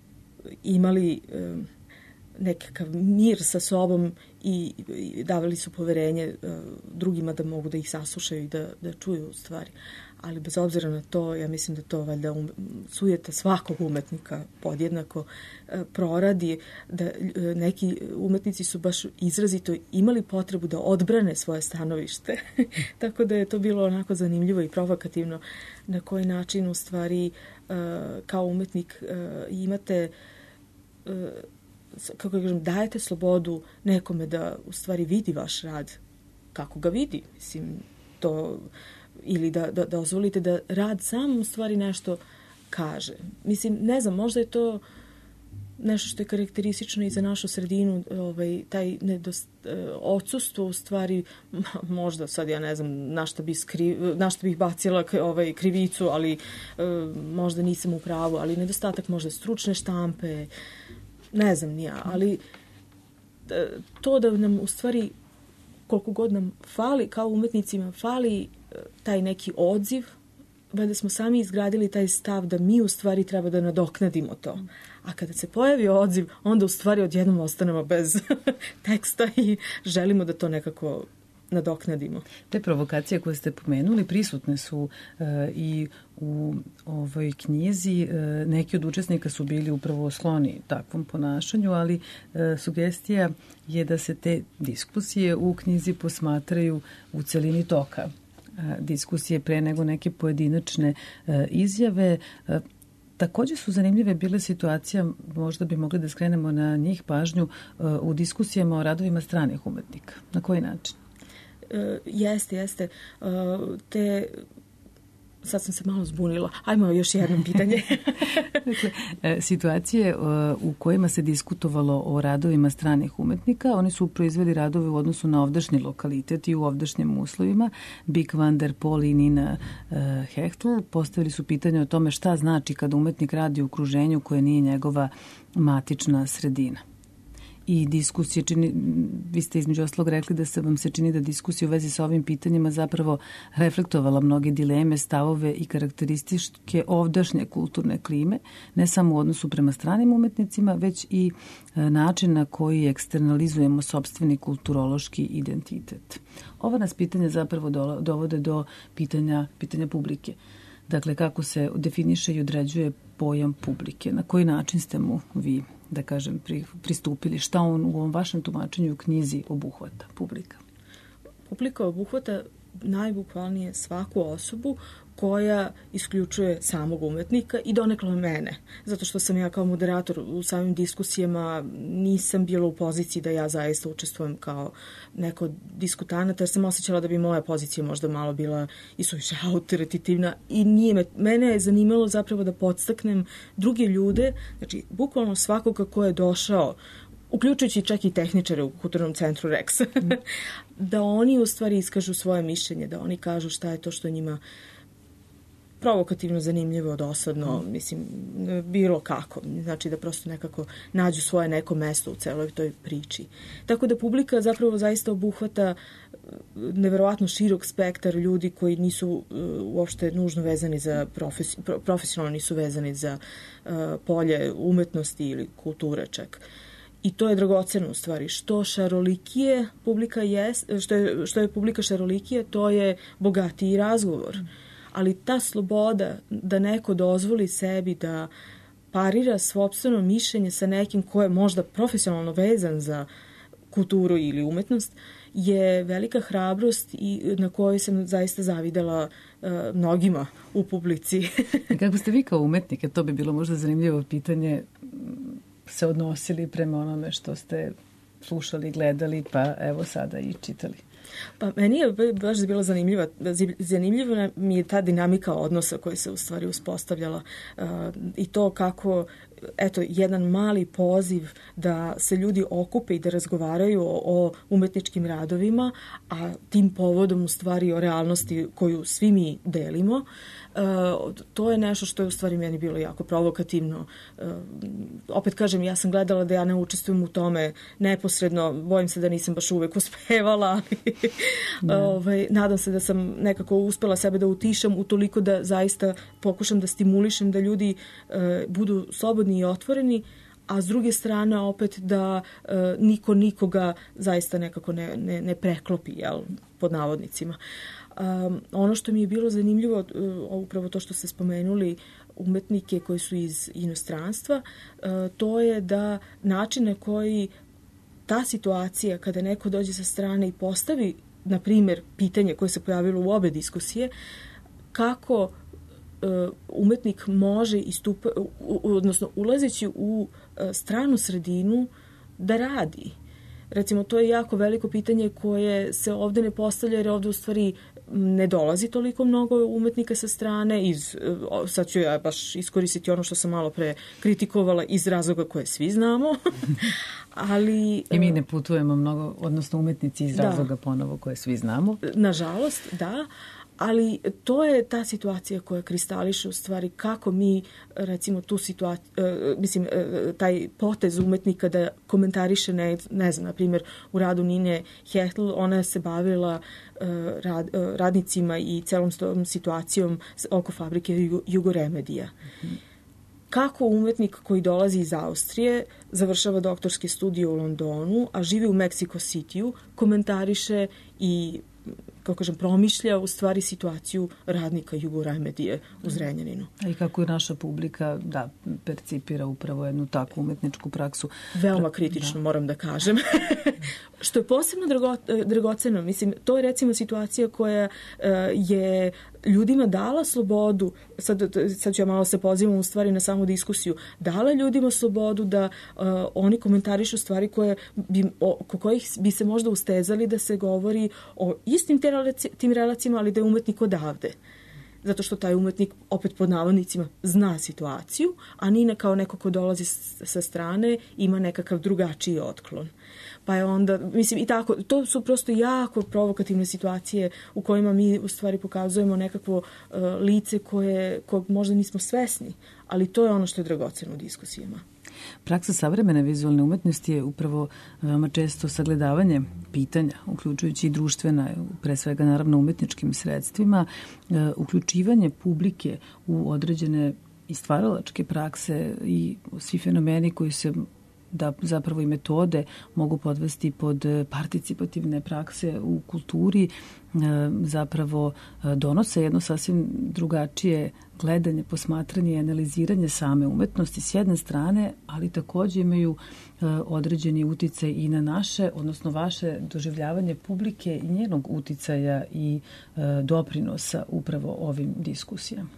imali nekakav mir sa sobom i davali su poverenje drugima da mogu da ih saslušaju i da, da čuju stvari. Ali bez obzira na to, ja mislim da to valjda um, sujeta svakog umetnika podjednako e, proradi, da e, neki umetnici su baš izrazito imali potrebu da odbrane svoje stanovište. Tako da je to bilo onako zanimljivo i provokativno na koji način u stvari e, kao umetnik e, imate e, kako kažem, dajete slobodu nekome da u stvari vidi vaš rad kako ga vidi. Mislim, to ili da, da, da dozvolite da rad sam u stvari nešto kaže. Mislim, ne znam, možda je to nešto što je karakteristično i za našu sredinu, ovaj, taj nedost, odsustvo u stvari, možda sad ja ne znam na šta bih, skri, na šta bih bacila ovaj, krivicu, ali možda nisam u pravu, ali nedostatak možda stručne štampe, ne znam ni ja, ali to da nam u stvari koliko god nam fali, kao umetnicima, fali taj neki odziv valjda smo sami izgradili taj stav da mi u stvari treba da nadoknadimo to. A kada se pojavi odziv, onda u stvari odjednom ostanemo bez teksta i želimo da to nekako nadoknadimo. Te provokacije koje ste pomenuli prisutne su e, i u ovoj knjizi. E, neki od učesnika su bili upravo skloni takvom ponašanju, ali e, sugestija je da se te diskusije u knjizi posmatraju u celini toka e, diskusije pre nego neke pojedinačne e, izjave. E, Takođe su zanimljive bile situacije, možda bi mogli da skrenemo na njih pažnju, e, u diskusijama o radovima stranih umetnika. Na koji način? Uh, jeste, jeste. Uh, te, sad sam se malo zbunila. Ajmo još jedno pitanje. Dakle, situacije uh, u kojima se diskutovalo o radovima stranih umetnika, oni su proizveli radove u odnosu na ovdašnji lokalitet i u ovdašnjim uslovima. Bik van der Pol i Nina uh, Hechtl postavili su pitanje o tome šta znači kada umetnik radi u okruženju koje nije njegova matična sredina. I diskusije, čini, vi ste između ostalog rekli da se vam se čini da diskusija u vezi sa ovim pitanjima zapravo reflektovala mnoge dileme, stavove i karakteristike ovdašnje kulturne klime, ne samo u odnosu prema stranim umetnicima, već i način na koji eksternalizujemo sopstveni kulturološki identitet. Ova nas pitanja zapravo dovode do pitanja, pitanja publike. Dakle, kako se definiše i određuje pojam publike, na koji način ste mu vi, da kažem, pristupili, šta on u ovom vašem tumačenju u knjizi obuhvata, publika? Publika obuhvata najbukvalnije svaku osobu koja isključuje samog umetnika i donekle mene. Zato što sam ja kao moderator u samim diskusijama nisam bila u poziciji da ja zaista učestvujem kao neko diskutanat, jer sam osjećala da bi moja pozicija možda malo bila i suviše autoritativna i nije me, mene je zanimalo zapravo da podstaknem druge ljude, znači bukvalno svakoga ko je došao, uključujući čak i tehničare u kulturnom centru Rex, da oni u stvari iskažu svoje mišljenje, da oni kažu šta je to što njima provokativno, zanimljivo, dosadno, mm. mislim, bilo kako. Znači da prosto nekako nađu svoje neko mesto u celoj toj priči. Tako da publika zapravo zaista obuhvata neverovatno širok spektar ljudi koji nisu uh, uopšte nužno vezani za profes, profesionalno nisu vezani za uh, polje umetnosti ili kulture čak. I to je dragoceno u stvari. Što šarolikije publika je, što je, što je publika šarolikije, to je bogatiji razgovor. Mm. Ali ta sloboda da neko dozvoli sebi da parira sopstveno mišljenje sa nekim ko je možda profesionalno vezan za kulturu ili umetnost je velika hrabrost i na kojoj sam zaista zavidela uh, mnogima u publici. Kako ste vi kao umetnike, to bi bilo možda zanimljivo pitanje, se odnosili prema onome što ste slušali, gledali, pa evo sada i čitali? Pa meni je baš bila zanimljiva, zanimljiva mi je ta dinamika odnosa koja se u stvari uspostavljala uh, i to kako, eto, jedan mali poziv da se ljudi okupe i da razgovaraju o, o umetničkim radovima, a tim povodom u stvari o realnosti koju svi mi delimo. Uh, to je nešto što je u stvari meni bilo jako provokativno. Uh, opet kažem, ja sam gledala da ja ne učestvujem u tome neposredno, bojim se da nisam baš uvek uspevala, ali ovaj, nadam se da sam nekako uspela sebe da utišam utoliko da zaista pokušam da stimulišem da ljudi uh, budu slobodni i otvoreni, a s druge strane opet da uh, niko nikoga zaista nekako ne, ne, ne preklopi, jel, pod navodnicima. Um, ono što mi je bilo zanimljivo, uh, upravo to što ste spomenuli, umetnike koji su iz inostranstva, uh, to je da način na koji ta situacija kada neko dođe sa strane i postavi, na primjer, pitanje koje se pojavilo u obe diskusije, kako uh, umetnik može istupa, uh, odnosno ulazeći u uh, stranu sredinu da radi. Recimo, to je jako veliko pitanje koje se ovde ne postavlja, jer ovde u stvari ne dolazi toliko mnogo umetnika sa strane. Iz, sad ću ja baš iskoristiti ono što sam malo pre kritikovala iz razloga koje svi znamo. Ali, I mi ne putujemo mnogo, odnosno umetnici iz razloga da, ponovo koje svi znamo. Nažalost, da. ali to je ta situacija koja kristališe u stvari kako mi, recimo, tu situaciju, mislim, taj potez umetnika da komentariše, ne, ne znam, na primjer, u radu Nine Hechtl, ona se bavila rad, radnicima i celom tom situacijom oko fabrike Jugoremedija. Mm-hmm. Kako umetnik koji dolazi iz Austrije, završava doktorske studije u Londonu, a živi u Mexico Cityu, komentariše i, kako kažem, promišlja u stvari situaciju radnika Jugoremedije u Zrenjaninu. A i kako je naša publika da percipira upravo jednu takvu umetničku praksu. Veoma kritično, da. Moram da kažem. Što je posebno drago, dragoceno. Mislim, to je recimo situacija koja uh, je ljudima dala slobodu, sad, sad ću ja malo se pozivam u stvari na samu diskusiju, dala ljudima slobodu da uh, oni komentarišu stvari koje bi, oko kojih bi se možda ustezali da se govori o istim te relaci, tim relacijama, ali da je umetnik odavde. Zato što taj umetnik, opet pod navodnicima, zna situaciju, a Nina kao neko ko dolazi sa strane ima nekakav drugačiji otklon. Pa je onda, mislim, i tako, to su prosto jako provokativne situacije u kojima mi u stvari pokazujemo nekakvo uh, lice koje, kog možda nismo svesni, ali to je ono što je dragoceno u diskusijama. Praksa savremene vizualne umetnosti je upravo veoma često sagledavanje pitanja, uključujući i društvena, pre svega naravno umetničkim sredstvima, uključivanje publike u određene i stvaralačke prakse i svi fenomeni koji se da zapravo i metode mogu podvesti pod participativne prakse u kulturi, zapravo donose jedno sasvim drugačije gledanje, posmatranje i analiziranje same umetnosti s jedne strane, ali takođe imaju određeni uticaj i na naše, odnosno vaše doživljavanje publike i njenog uticaja i doprinosa upravo ovim diskusijama.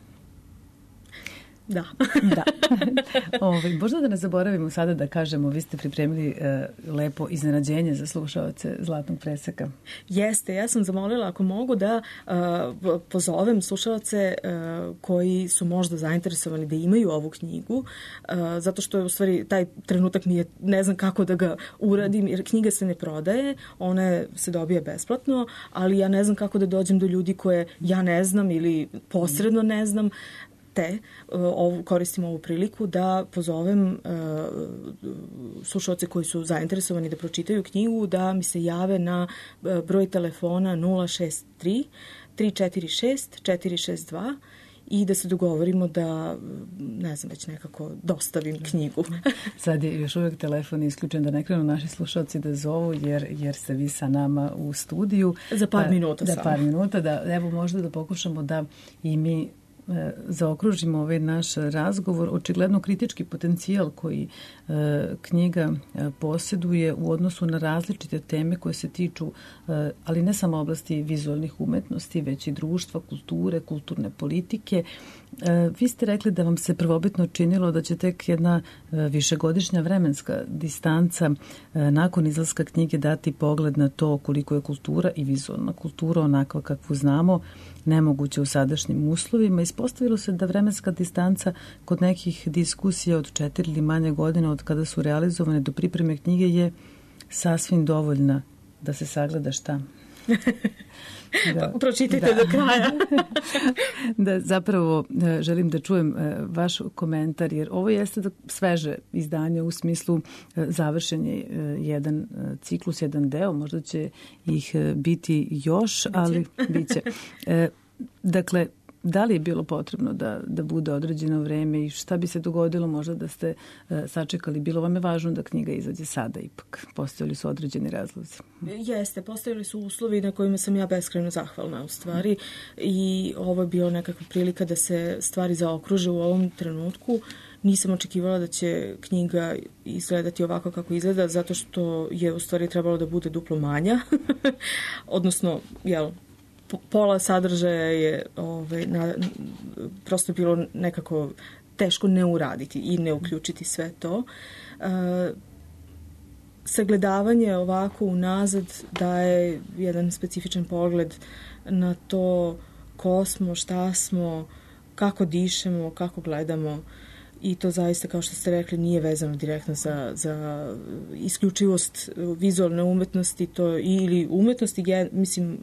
Da. da. Ove, možda da ne zaboravimo sada da kažemo, vi ste pripremili e, lepo iznenađenje za slušaoce Zlatnog preseka. Jeste, ja sam zamolila ako mogu da e, pozovem slušaoce e, koji su možda zainteresovani da imaju ovu knjigu, e, zato što je u stvari taj trenutak mi je, ne znam kako da ga uradim, jer knjiga se ne prodaje, ona se dobija besplatno, ali ja ne znam kako da dođem do ljudi koje ja ne znam ili posredno ne znam, te ovu, koristim ovu priliku da pozovem uh, slušaoce koji su zainteresovani da pročitaju knjigu da mi se jave na uh, broj telefona nula šest tri tri četiri šest četiri šest dva i da se dogovorimo da, ne znam, već nekako dostavim knjigu. Sad je još uvek telefon isključen, da ne krenu naši slušalci da zovu, jer, jer ste vi sa nama u studiju. Za par pa, minuta da, samo. Par minuta, da, evo možda da pokušamo da i mi zaokružimo ovaj naš razgovor. Očigledno kritički potencijal koji e, knjiga e, posjeduje u odnosu na različite teme koje se tiču, e, ali ne samo oblasti vizualnih umetnosti, već i društva, kulture, kulturne politike. E, vi ste rekli da vam se prvobitno činilo da će tek jedna e, višegodišnja vremenska distanca e, nakon izlaska knjige dati pogled na to koliko je kultura i vizualna kultura onakva kakvu znamo nemoguće u sadašnjim uslovima. Ispostavilo se da vremenska distanca kod nekih diskusija od četiri ili manje godina od kada su realizovane do pripreme knjige je sasvim dovoljna da se sagleda šta. Da. Pročitajte da. do kraja. Da, zapravo želim da čujem vaš komentar, jer ovo jeste sveže izdanje u smislu završen je jedan ciklus, jedan deo, možda će ih biti još, biće. ali biće. Dakle, da li je bilo potrebno da, da bude određeno vreme i šta bi se dogodilo možda da ste uh, sačekali? Bilo vam je važno da knjiga izađe sada ipak? Postojali su određeni razlozi? Jeste, postojali su uslovi na kojima sam ja beskrajno zahvalna u stvari i ovo je bilo nekakva prilika da se stvari zaokruže u ovom trenutku. Nisam očekivala da će knjiga izgledati ovako kako izgleda, zato što je u stvari trebalo da bude duplo manja. Odnosno, jel, pola sadržaja je ovaj, na, prosto bilo nekako teško ne uraditi i ne uključiti sve to. E, sagledavanje ovako unazad daje jedan specifičan pogled na to ko smo, šta smo, kako dišemo, kako gledamo. I to zaista, kao što ste rekli, nije vezano direktno za, za isključivost vizualne umetnosti to, ili umetnosti, mislim,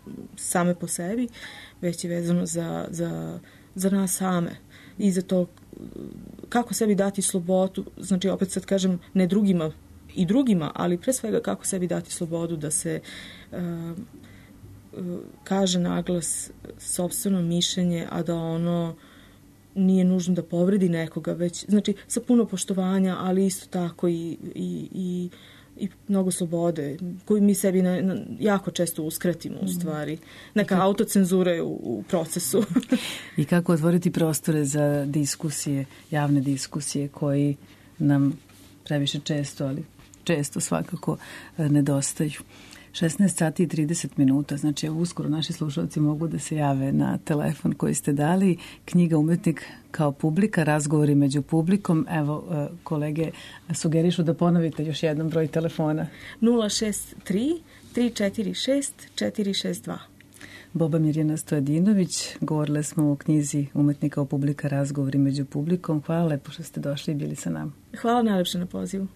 same po sebi, već je vezano za, za, za nas same i za to kako sebi dati slobodu, znači opet sad kažem ne drugima i drugima, ali pre svega kako sebi dati slobodu da se uh, uh, kaže naglas sopstveno mišljenje, a da ono nije nužno da povredi nekoga, već znači sa puno poštovanja, ali isto tako i, i, i, i mnogo slobode koju mi sebi na, na, jako često uskratimo u stvari. Neka autocenzura je u, u procesu. I kako otvoriti prostore za diskusije, javne diskusije koji nam previše često, ali često svakako nedostaju. šesnaest sati i trideset minuta, znači uskoro naši slušalci mogu da se jave na telefon koji ste dali. Knjiga Umetnik kao publika, razgovori među publikom. Evo, kolege sugerišu da ponovite još jednom broj telefona. nula šest tri tri četiri šest četiri šest dva. Boba Mirjana Stojadinović, govorile smo o knjizi Umetnik kao publika, razgovori među publikom. Hvala lepo što ste došli i bili sa nama. Hvala najlepše na pozivu.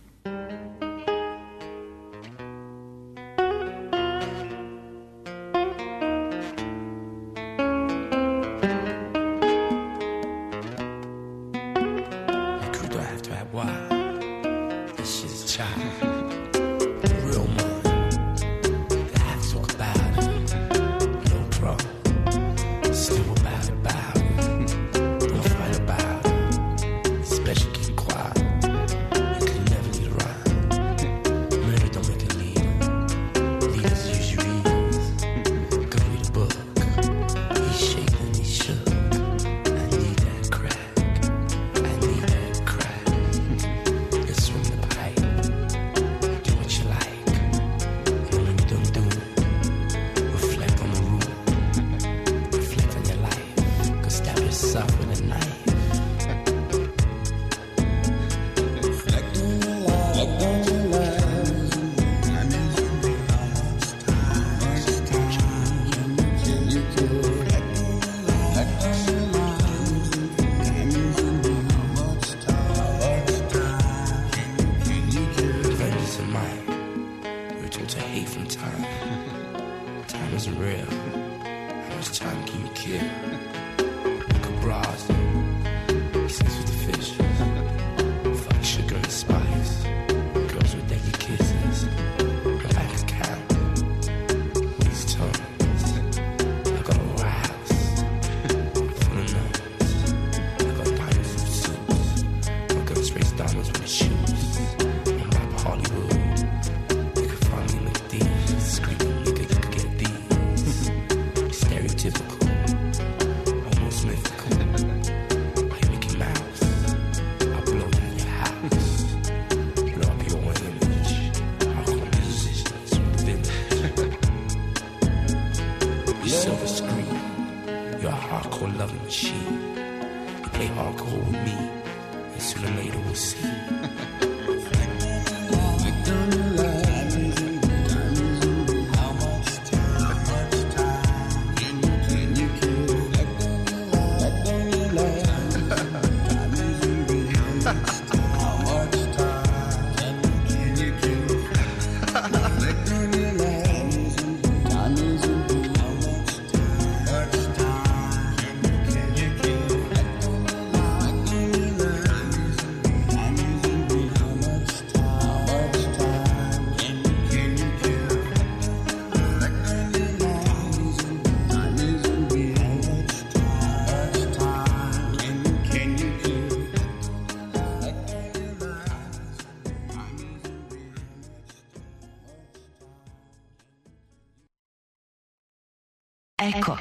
Eko.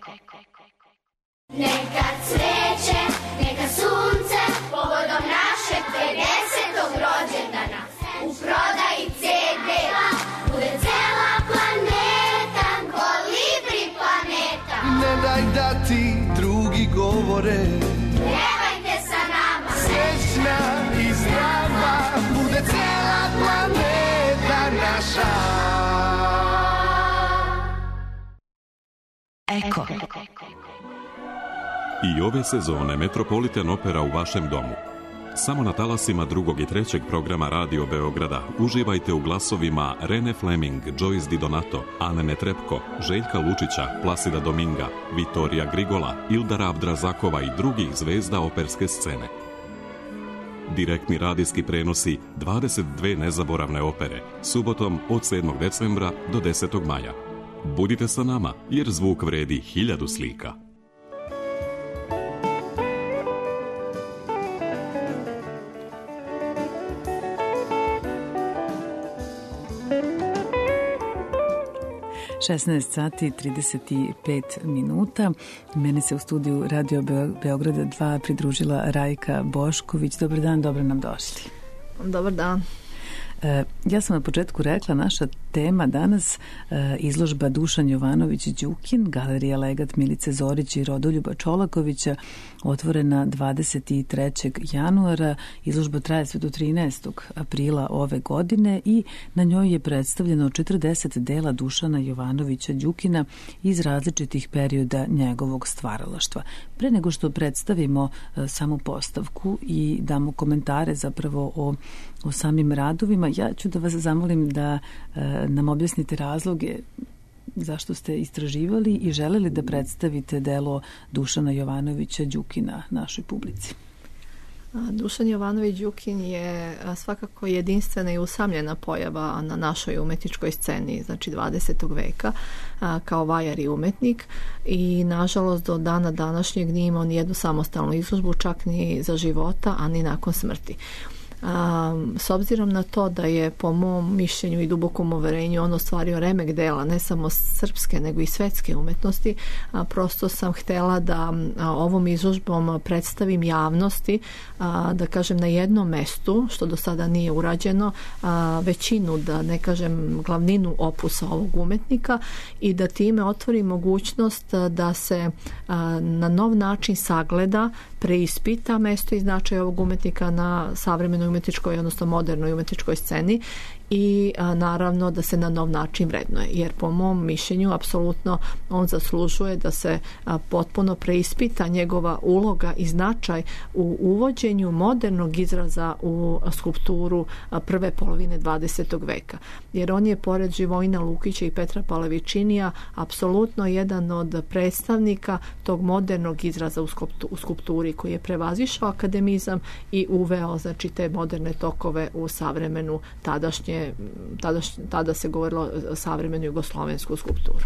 Neka cveće, neka sunce, povodom našeg pedesetog rođendana, u prodaji ce de, bude cela planeta, kolibri planeta. Ne daj da ti drugi govore, pjevajte sa nama, srećna i zdrava, bude cela planeta naša. Eko. I ove sezone Metropolitan Opera u vašem domu. Samo na talasima drugog i trećeg programa Radio Beograda uživajte u glasovima Rene Fleming, Joyce Di Donato, Ane Netrepko, Željka Lučića, Plasida Dominga, Vitorija Grigola, Ildara Abdrazakova i drugih zvezda operske scene. Direktni radijski prenosi dvadeset dve nezaboravne opere, subotom od sedmog decembra do desetog maja. Budite sa nama, jer zvuk vredi hiljadu slika. šesnaest sati trideset pet minuta. Meni se u studiju Radio Beograda dva pridružila Rajka Bošković. Dobar dan, dobro nam došli. Dobar dan. Ja sam na početku rekla, naša tema danas izložba Dušan Jovanović Đukin, Galerija Legat Milice Zorić i Rodoljuba Čolakovića, otvorena dvadeset trećeg januara. Izložba traje sve do trinaestog aprila ove godine i na njoj je predstavljeno četrdeset dela Dušana Jovanovića Đukina iz različitih perioda njegovog stvaralaštva. Pre nego što predstavimo samu postavku i damo komentare zapravo o, o samim radovima, ja ću da vas zamolim da e, nam objasnite razloge zašto ste istraživali i želeli da predstavite delo Dušana Jovanovića Đukina našoj publici. Dušan Jovanović Đukin je svakako jedinstvena i usamljena pojava na našoj umetničkoj sceni, znači dvadesetog veka, kao vajar i umetnik, i nažalost do dana današnjeg nije imao ni jednu samostalnu izložbu, čak ni za života, a ni nakon smrti. Um, s obzirom na to da je po mom mišljenju i dubokom uverenju on ostvario remek dela ne samo srpske nego i svetske umetnosti, a, prosto sam htela da a, ovom izložbom predstavim javnosti, a, da kažem na jednom mestu, što do sada nije urađeno, a, većinu, da ne kažem glavninu opusa ovog umetnika, i da time otvori mogućnost da se a, na nov način sagleda, preispita mesto i značaj ovog umetnika na savremenoj umetničkoj, odnosno modernoj umetničkoj sceni, i a, naravno da se na nov način vrednuje, jer po mom mišljenju apsolutno on zaslužuje da se a, potpuno preispita njegova uloga i značaj u uvođenju modernog izraza u skulpturu a, prve polovine dvadesetog veka, jer on je pored Živojina Lukića i Petra Palevičinija apsolutno jedan od predstavnika tog modernog izraza u skulpturi koji je prevazišao akademizam i uveo, znači, te moderne tokove u savremenu tadašnje Tada, tada se govorilo o savremenu jugoslovensku skulpturu.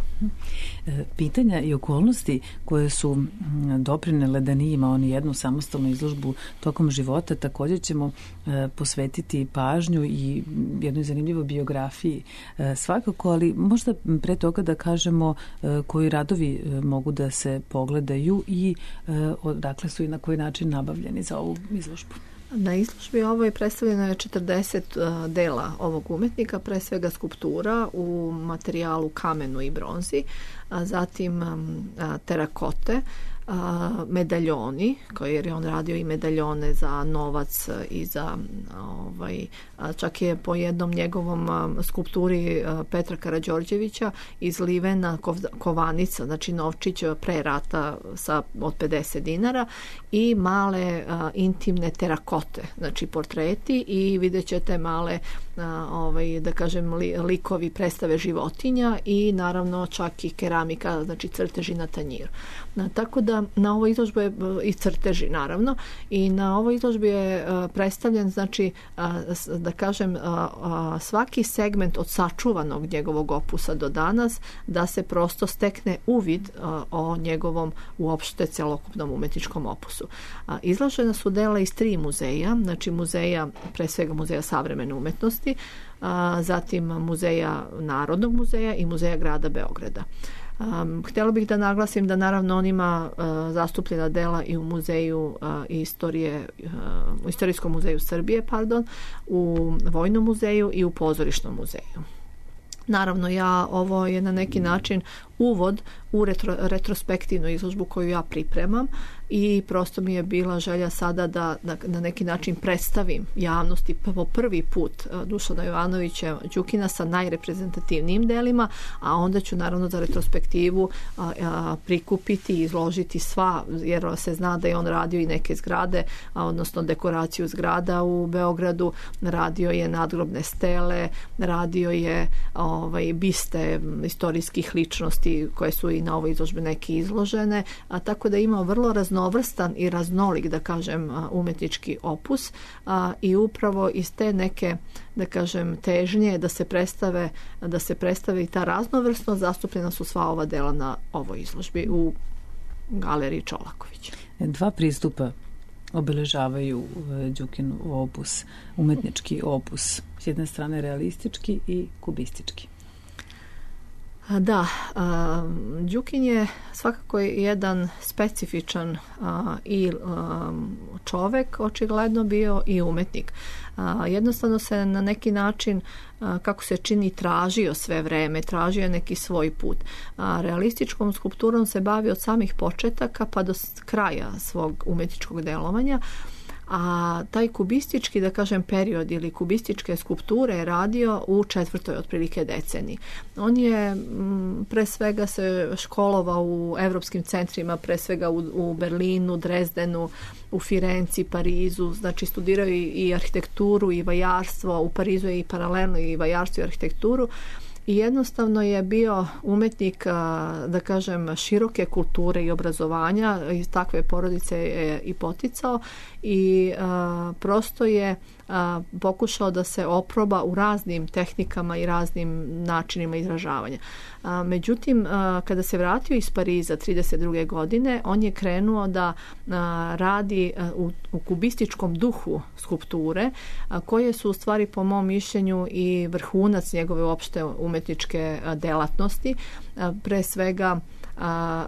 Pitanja i okolnosti koje su doprinele da nije imao ni jednu samostalnu izložbu tokom života također ćemo posvetiti pažnju i jednoj zanimljivoj biografiji svakako, ali možda pre toga da kažemo koji radovi mogu da se pogledaju i odakle su i na koji način nabavljeni za ovu izložbu. Na izložbi ovo je predstavljeno je četrdeset uh, dela ovog umetnika, pre svega skulptura u materijalu kamenu i bronzi, a zatim um, a, terakote, a, medaljoni, koji je on radio i medaljone za novac i za ovaj, a, čak je po jednom njegovom a, skulpturi a, Petra Karađorđevića izlivena kov, kovanica, znači novčić pre rata sa, od pedeset dinara, i male a, intimne terakote, znači portreti, i vidjet ćete male a, ovaj, da kažem li, likovi predstave životinja i naravno čak i keramika, znači crteži na tanjiru. Na, tako da na ovoj izložbi je i crteži naravno, i na ovoj izložbi je a, predstavljen, znači a, da kažem a, a, svaki segment od sačuvanog njegovog opusa do danas, da se prosto stekne uvid a, o njegovom uopšte celokupnom umetničkom opusu. A, izložena su dela iz tri muzeja, znači muzeja, pre svega muzeja savremene umetnosti, a, zatim muzeja Narodnog muzeja i muzeja grada Beograda. Um, htjela bih da naglasim da naravno on ima uh, zastupljena dela i u muzeju uh, istorije, uh, u Istorijskom muzeju Srbije, pardon, u Vojnom muzeju i u Pozorišnom muzeju. Naravno, ja ovo je na neki način uvod u retro, retrospektivnu izložbu koju ja pripremam i prosto mi je bila želja sada da na, na neki način predstavim javnosti po prvi put Dušana Jovanovića Đukina sa najreprezentativnijim delima, a onda ću naravno za retrospektivu a, a, prikupiti i izložiti sva, jer se zna da je on radio i neke zgrade, a, odnosno dekoraciju zgrada u Beogradu, radio je nadgrobne stele, radio je ovaj, biste istorijskih ličnosti koje su i na ovoj izložbi neke izložene, a tako da ima vrlo raznovrstan i raznolik, da kažem, umetnički opus, a, i upravo iz te neke, da kažem, težnje da se predstave, da se predstave i ta raznovrsnost, zastupljena su sva ova dela na ovoj izložbi u galeriji Čolaković. Dva pristupa obeležavaju Đukin opus, umetnički opus, s jedne strane realistički i kubistički. Da, Đukin je svakako jedan specifičan i čovek, očigledno bio i umetnik. Jednostavno se na neki način, kako se čini, tražio sve vreme, tražio neki svoj put. Realističkom skulpturom se bavi od samih početaka pa do kraja svog umetničkog delovanja, a taj kubistički, da kažem, period ili kubističke skulpture je radio u četvrtoj otprilike deceniji. On je m, pre svega se školovao u evropskim centrima, pre svega u, u Berlinu, Drezdenu, u Firenci, Parizu, znači studirao i, i arhitekturu i vajarstvo, u Parizu je i paralelno i vajarstvo i arhitekturu. I jednostavno je bio umetnik, da kažem, široke kulture i obrazovanja, iz takve porodice je i poticao i a, prosto je a, pokušao da se oproba u raznim tehnikama i raznim načinima izražavanja. A, međutim, a, kada se vratio iz Pariza trideset druge godine, on je krenuo da a, radi a, u, u kubističkom duhu skulpture, a, koje su u stvari po mom mišljenju i vrhunac njegove opšte umetničke a, delatnosti. A, pre svega A,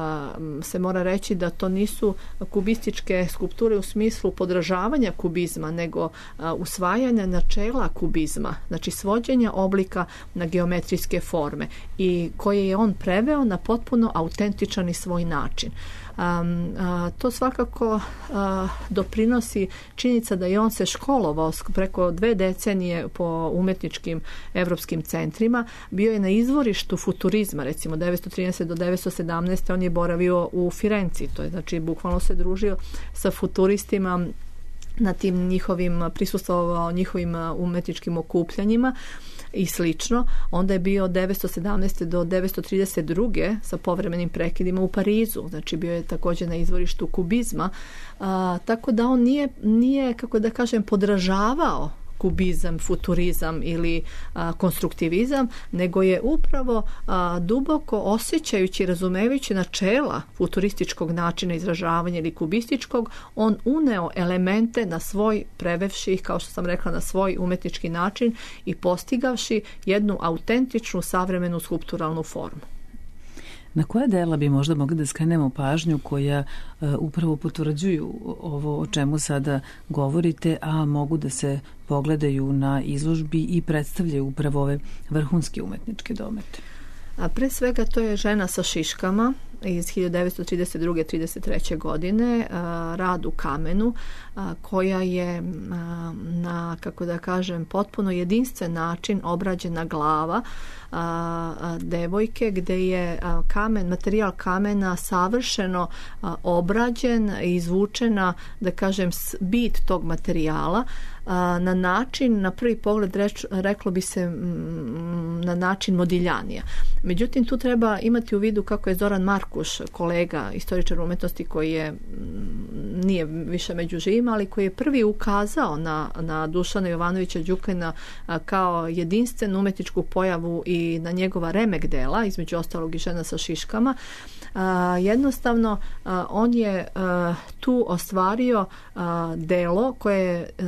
a, se mora reći da to nisu kubističke skulpture u smislu podražavanja kubizma, nego a, usvajanja načela kubizma, znači svođenja oblika na geometrijske forme, i koje je on preveo na potpuno autentičan i svoj način. Um, a, to svakako a, doprinosi činjenica da je on se školovao preko dve decenije po umetničkim evropskim centrima, bio je na izvorištu futurizma, recimo devetsto trinaeste do devetsto sedamnaeste on je boravio u Firenci, to je znači bukvalno se družio sa futuristima na tim njihovim, prisustvovao njihovim umetničkim okupljanjima i slično. Onda je bio od devetsto sedamnaeste do devetsto trideset druge sa povremenim prekidima u Parizu, znači bio je također na izvorištu kubizma, a, tako da on nije, nije, kako da kažem, podražavao kubizam, futurizam ili a, konstruktivizam, nego je upravo a, duboko osjećajući i razumevajući načela futurističkog načina izražavanja ili kubističkog, on uneo elemente na svoj, prevevši ih, kao što sam rekla, na svoj umetnički način i postigavši jednu autentičnu savremenu skulpturalnu formu. Na koja dela bi možda mogli da skrenemo pažnju koja uh, upravo potvrđuju ovo o čemu sada govorite, a mogu da se pogledaju na izložbi i predstavljaju upravo ove vrhunske umetničke domete? A pre svega to je Žena sa šiškama iz hiljadu devetsto trideset druge do trideset treće godine, rad u kamenu, koja je na, kako da kažem, potpuno jedinstven način obrađena glava devojke, gde je kamen, materijal kamena savršeno obrađen i izvučena, da kažem, bit tog materijala na način, na prvi pogled reč, reklo bi se na način modiljanija. Međutim, tu treba imati u vidu kako je Zoran Markuš, kolega, istoričar umetnosti koji je, nije više među živima, ali koji je prvi ukazao na, na Dušana Jovanovića Đukina kao jedinstvenu umetničku pojavu i na njegova remek dela, između ostalog i Žena sa šiškama. A, jednostavno a, on je a, tu ostvario a, delo koje je a,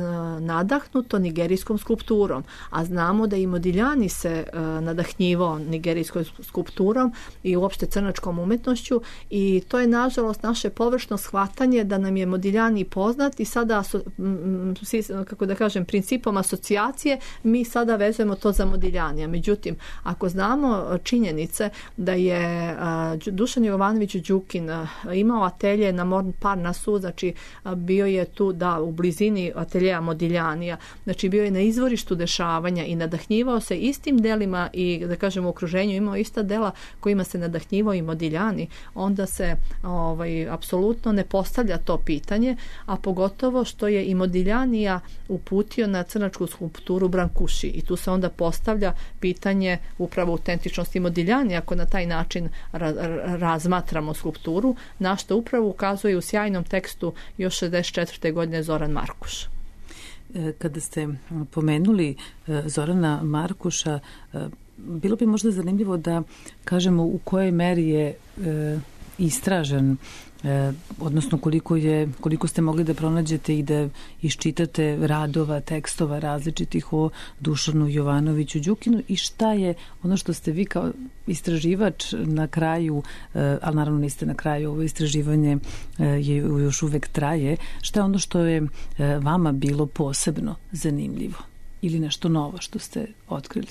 nadahnuto nigerijskom skulpturom, a znamo da i Modigliani se nadahnjivao nigerijskom skulpturom i uopšte crnačkom umetnošću, i to je nažalost naše površno shvatanje da nam je Modigliani poznat i sada, kako da kažem, principom asocijacije mi sada vezujemo to za Modiglianija. Međutim, ako znamo činjenice da je Dušan Jovanović Đukin imao atelje na Montparnasu, znači bio je tu da u blizini ateljeja Modiglianija, znači bio je na izvorištu dešavanja i nadahnjivao se istim delima i, da kažem, u okruženju imao ista dela kojima se nadahnjivao i Modigliani, onda se ovaj, apsolutno ne postavlja to pitanje, a pogotovo što je i Modiglianija uputio na crnačku skulpturu Brancusi, i tu se onda postavlja pitanje upravo autentičnosti Modiglianija ako na taj način ra razmatramo skulpturu, na što upravo ukazuje u sjajnom tekstu još šezdeset četvrte godine Zoran Markuš. Kada ste pomenuli Zorana Markuša, bilo bi možda zanimljivo da kažemo u kojoj meri je istražen, odnosno koliko je, koliko ste mogli da pronađete i da iščitate radova, tekstova različitih o Dušanu Jovanoviću Đukinu, i šta je ono što ste vi kao istraživač na kraju, ali naravno niste na kraju, ovo istraživanje je još uvek traje, šta je ono što je vama bilo posebno zanimljivo ili nešto novo što ste otkrili?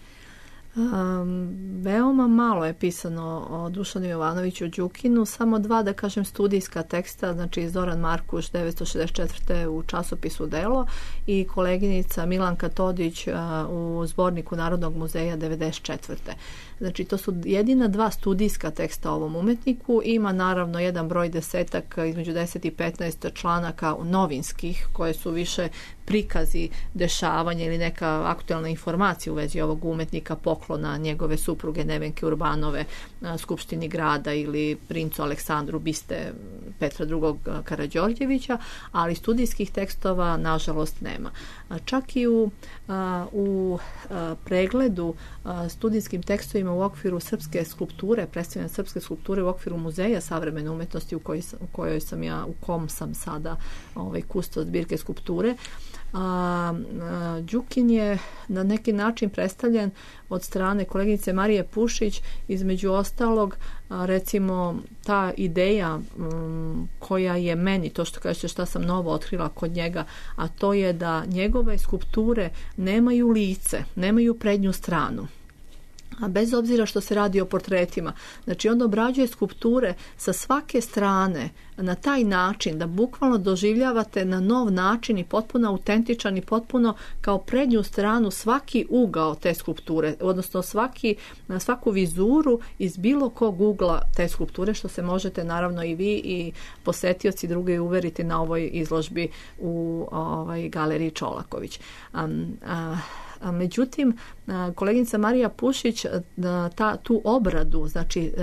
Um, veoma malo je pisano o Dušanu Jovanoviću Đukinu, samo dva, da kažem, studijska teksta, znači Zoran Markuš devetsto šezdeset četvrte u časopisu Delo i koleginica Milanka Todić uh, u zborniku Narodnog muzeja devedeset četvrte Znači, to su jedina dva studijska teksta o ovom umetniku. Ima naravno jedan broj desetak, između deset i petnaest članaka novinskih, koje su više prikazi dešavanja ili neka aktualna informacija u vezi ovog umetnika, poklona njegove supruge Nevenke Urbanove Skupštini grada ili princu Aleksandru biste Petra drugog Karađorđevića, ali studijskih tekstova nažalost nema. Čak i u, u pregledu studijskim tekstovima u okviru srpske skulpture, predstavljene srpske skulpture u okviru Muzeja savremene umetnosti u kojoj sam, u kojoj sam ja, u kom sam sada ovaj, kustos zbirke skulpture, A, a, Đukin je na neki način predstavljen od strane koleginice Marije Pušić, između ostalog a, recimo ta ideja m, koja je meni, to što kažete šta sam novo otkrila kod njega, a to je da njegove skulpture nemaju lice, nemaju prednju stranu. A bez obzira što se radi o portretima, znači on obrađuje skulpture sa svake strane na taj način da bukvalno doživljavate na nov način i potpuno autentičan i potpuno kao prednju stranu svaki ugao te skulpture, odnosno svaki, svaku vizuru iz bilo kog ugla te skulpture, što se možete naravno i vi i posetioci druge uveriti na ovoj izložbi u ovaj, galeriji Čolaković. Um, a, Međutim, koleginica Marija Pušić ta, tu obradu, znači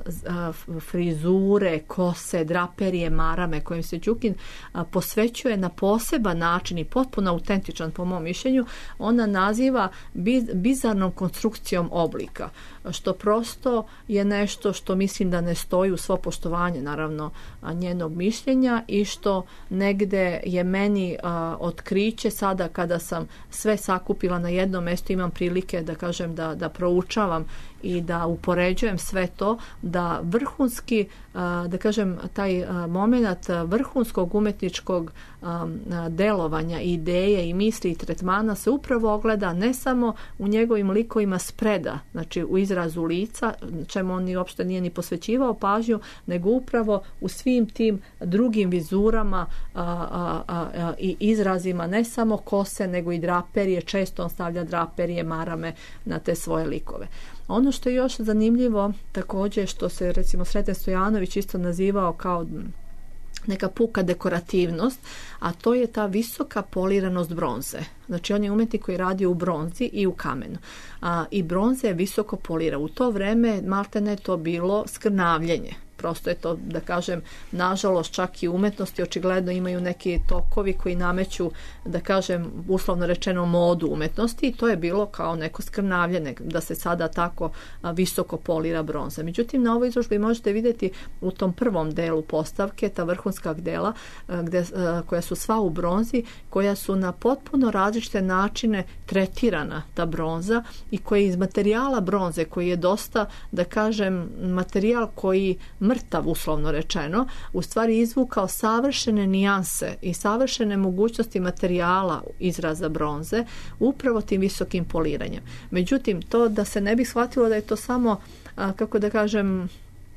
frizure, kose, draperije, marame kojim se Đukin posvećuje na poseban način i potpuno autentičan po mom mišljenju, ona naziva bizarnom konstrukcijom oblika, što prosto je nešto što mislim da ne stoji u svo poštovanje naravno njenog mišljenja i što negde je meni otkriće sada kada sam sve sakupila na jednom mjestu, imam prilike da kažem da, da proučavam i da upoređujem sve to, da vrhunski, da kažem, taj moment vrhunskog umetničkog delovanja, ideje i misli i tretmana se upravo ogleda ne samo u njegovim likovima spreda, znači u izrazu lica, čemu on uopšte nije ni posvećivao pažnju, nego upravo u svim tim drugim vizurama a, a, a, i izrazima, ne samo kose, nego i draperije, često on stavlja draperije, marame na te svoje likove. Ono što je još zanimljivo također, što se recimo Sreten Stojanović isto nazivao kao neka puka dekorativnost, a to je ta visoka poliranost bronze. Znači on je umetnik koji radi u bronzi i u kamenu. A, I bronza je visoko polira. U to vreme maltene je to bilo skrnavljenje. Prosto je to, da kažem, nažalost čak i umetnosti očigledno imaju neki tokovi koji nameću, da kažem, uslovno rečeno modu umetnosti i to je bilo kao neko skrnavljene, da se sada tako visoko polira bronza. Međutim, na ovoj izložbi možete vidjeti u tom prvom delu postavke, ta vrhunska dela, gde, koja su sva u bronzi, koja su na potpuno različite načine tretirana ta bronza i koja iz materijala bronze, koji je dosta, da kažem, materijal koji mrtav, uslovno rečeno, u stvari izvukao savršene nijanse i savršene mogućnosti materijala izraza bronze upravo tim visokim poliranjem. Međutim, to da se ne bi shvatilo da je to samo, a, kako da kažem,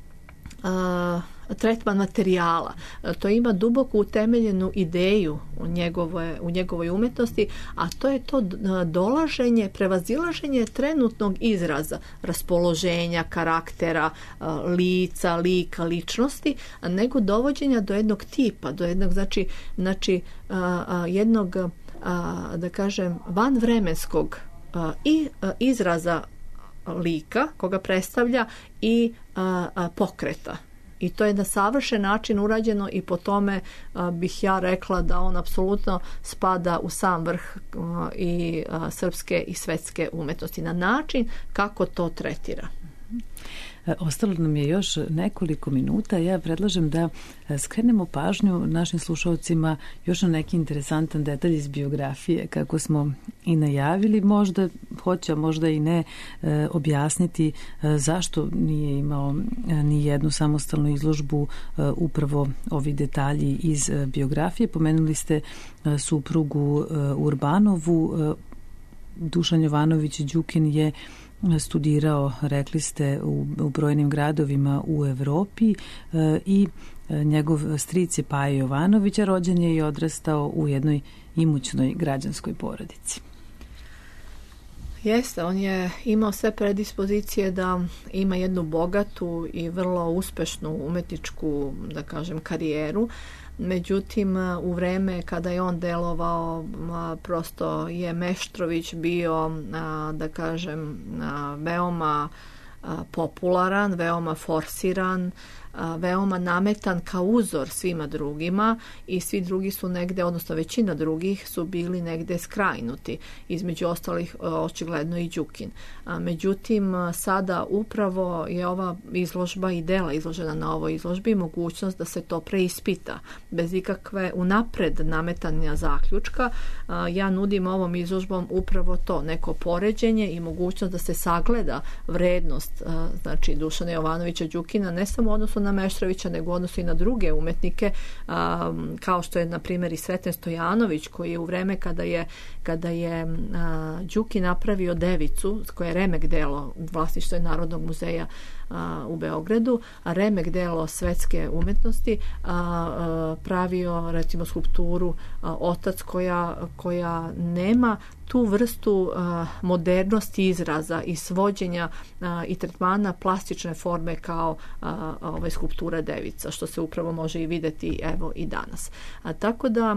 a, tretman materijala. To ima duboko utemeljenu ideju u njegove, u njegovoj umetnosti, a to je to dolaženje, prevazilaženje trenutnog izraza, raspoloženja, karaktera, lica, lika, ličnosti, nego dovođenja do jednog tipa, do jednog, znači, znači jednog, da kažem, vanvremenskog i izraza lika, koga predstavlja, i pokreta. I to je na savršen način urađeno i po tome a, bih ja rekla da on apsolutno spada u sam vrh a, i a, srpske i svetske umetnosti na način kako to tretira. Ostalo nam je još nekoliko minuta. Ja predlažem da skrenemo pažnju našim slušalcima još na neki interesantan detalj iz biografije, kako smo i najavili, možda hoće, možda i ne, objasniti zašto nije imao ni jednu samostalnu izložbu upravo ovi detalji iz biografije. Pomenuli ste suprugu Urbanovu. Dušan Jovanović Đukin je studirao, rekli ste, u, u brojnim gradovima u Evropi e, i njegov stric je Paja Jovanović, a rođen je i odrastao u jednoj imućnoj građanskoj porodici. Jeste, on je imao sve predispozicije da ima jednu bogatu i vrlo uspešnu umetničku, da kažem, karijeru. Međutim, u vreme kada je on delovao, prosto je Meštrović bio, da kažem, veoma popularan, veoma forsiran, veoma nametan kao uzor svima drugima i svi drugi su negde, odnosno većina drugih su bili negde skrajnuti, između ostalih očigledno i Đukin. Međutim, sada upravo je ova izložba i dela izložena na ovoj izložbi mogućnost da se to preispita bez ikakve unapred nametanja zaključka. Ja nudim ovom izložbom upravo to, neko poređenje i mogućnost da se sagleda vrednost, znači, Dušana Jovanovića Đukina, ne samo odnosno na Meštrovića, nego odnosu i na druge umetnike, a, kao što je, na primjer, i Sreten Stojanović, koji je u vreme kada je, kada je a, Đuki napravio Devicu, koja je remek delo, vlasništvo je Narodnog muzeja a, u Beogradu, a remek delo svetske umetnosti, a, a, pravio, recimo, skulpturu a, Otac, koja, koja nema tu vrstu a, modernosti izraza i svođenja a, i tretmana plastične forme kao a, ove skulptura Devica, što se upravo može i videti, evo, i danas. A, tako da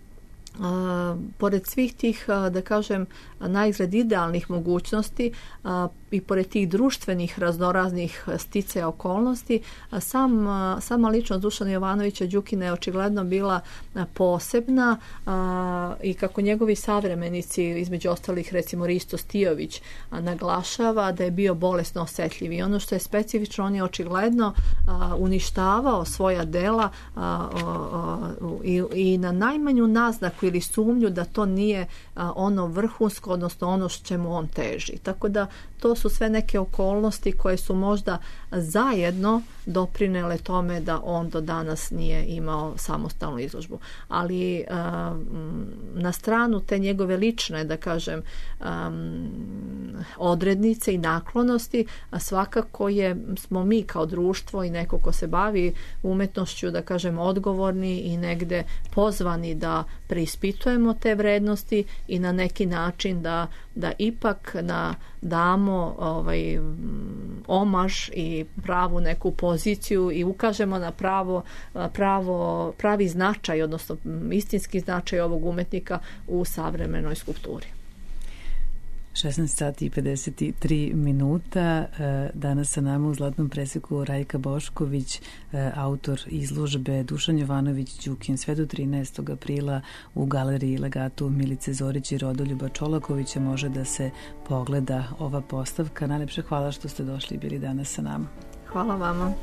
a, pored svih tih, a, da kažem, naizgled idealnih mogućnosti a, i pored tih društvenih raznoraznih sticaja okolnosti, a sam, a, sama ličnost Dušana Jovanovića Đukina je očigledno bila a, posebna a, i kako njegovi savremenici, između ostalih, recimo Risto Stijović, a, naglašava da je bio bolesno osetljiv i ono što je specifično, on je očigledno a, uništavao svoja dela a, a, a, i, i na najmanju naznaku ili sumnju da to nije a, ono vrhunsko, odnosno ono što čemu on teži. Tako da to su sve neke okolnosti koje su možda zajedno doprinele tome da on do danas nije imao samostalnu izložbu. Ali a, na stranu te njegove lične, da kažem, a, odrednice i naklonosti, a svakako je, smo mi kao društvo i neko ko se bavi umetnošću, da kažem, odgovorni i negde pozvani da preispitamo preispitujemo te vrednosti i na neki način da, da ipak na, damo ovaj, omaž i pravu neku poziciju i ukažemo na pravo, pravo, pravi značaj, odnosno istinski značaj ovog umetnika u savremenoj skulpturi. šesnaest sati i pedeset tri minuta. Danas sa nama u zlatnom preseku Rajka Bošković, autor izložbe Dušan Jovanović Đukin, sve do trinaestog aprila u galeriji Legatu Milice Zorić i Rodoljuba Čolakovića može da se pogleda ova postavka. Najlepše hvala što ste došli i bili danas sa nama. Hvala vama.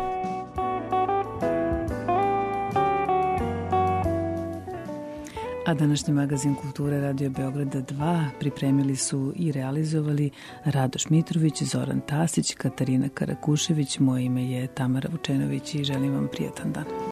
A današnji magazin Kulture Radio Beograda dva pripremili su i realizovali Radoš Mitrović, Zoran Tasić, Katarina Karakušević, moje ime je Tamara Vučenović i želim vam prijatan dan.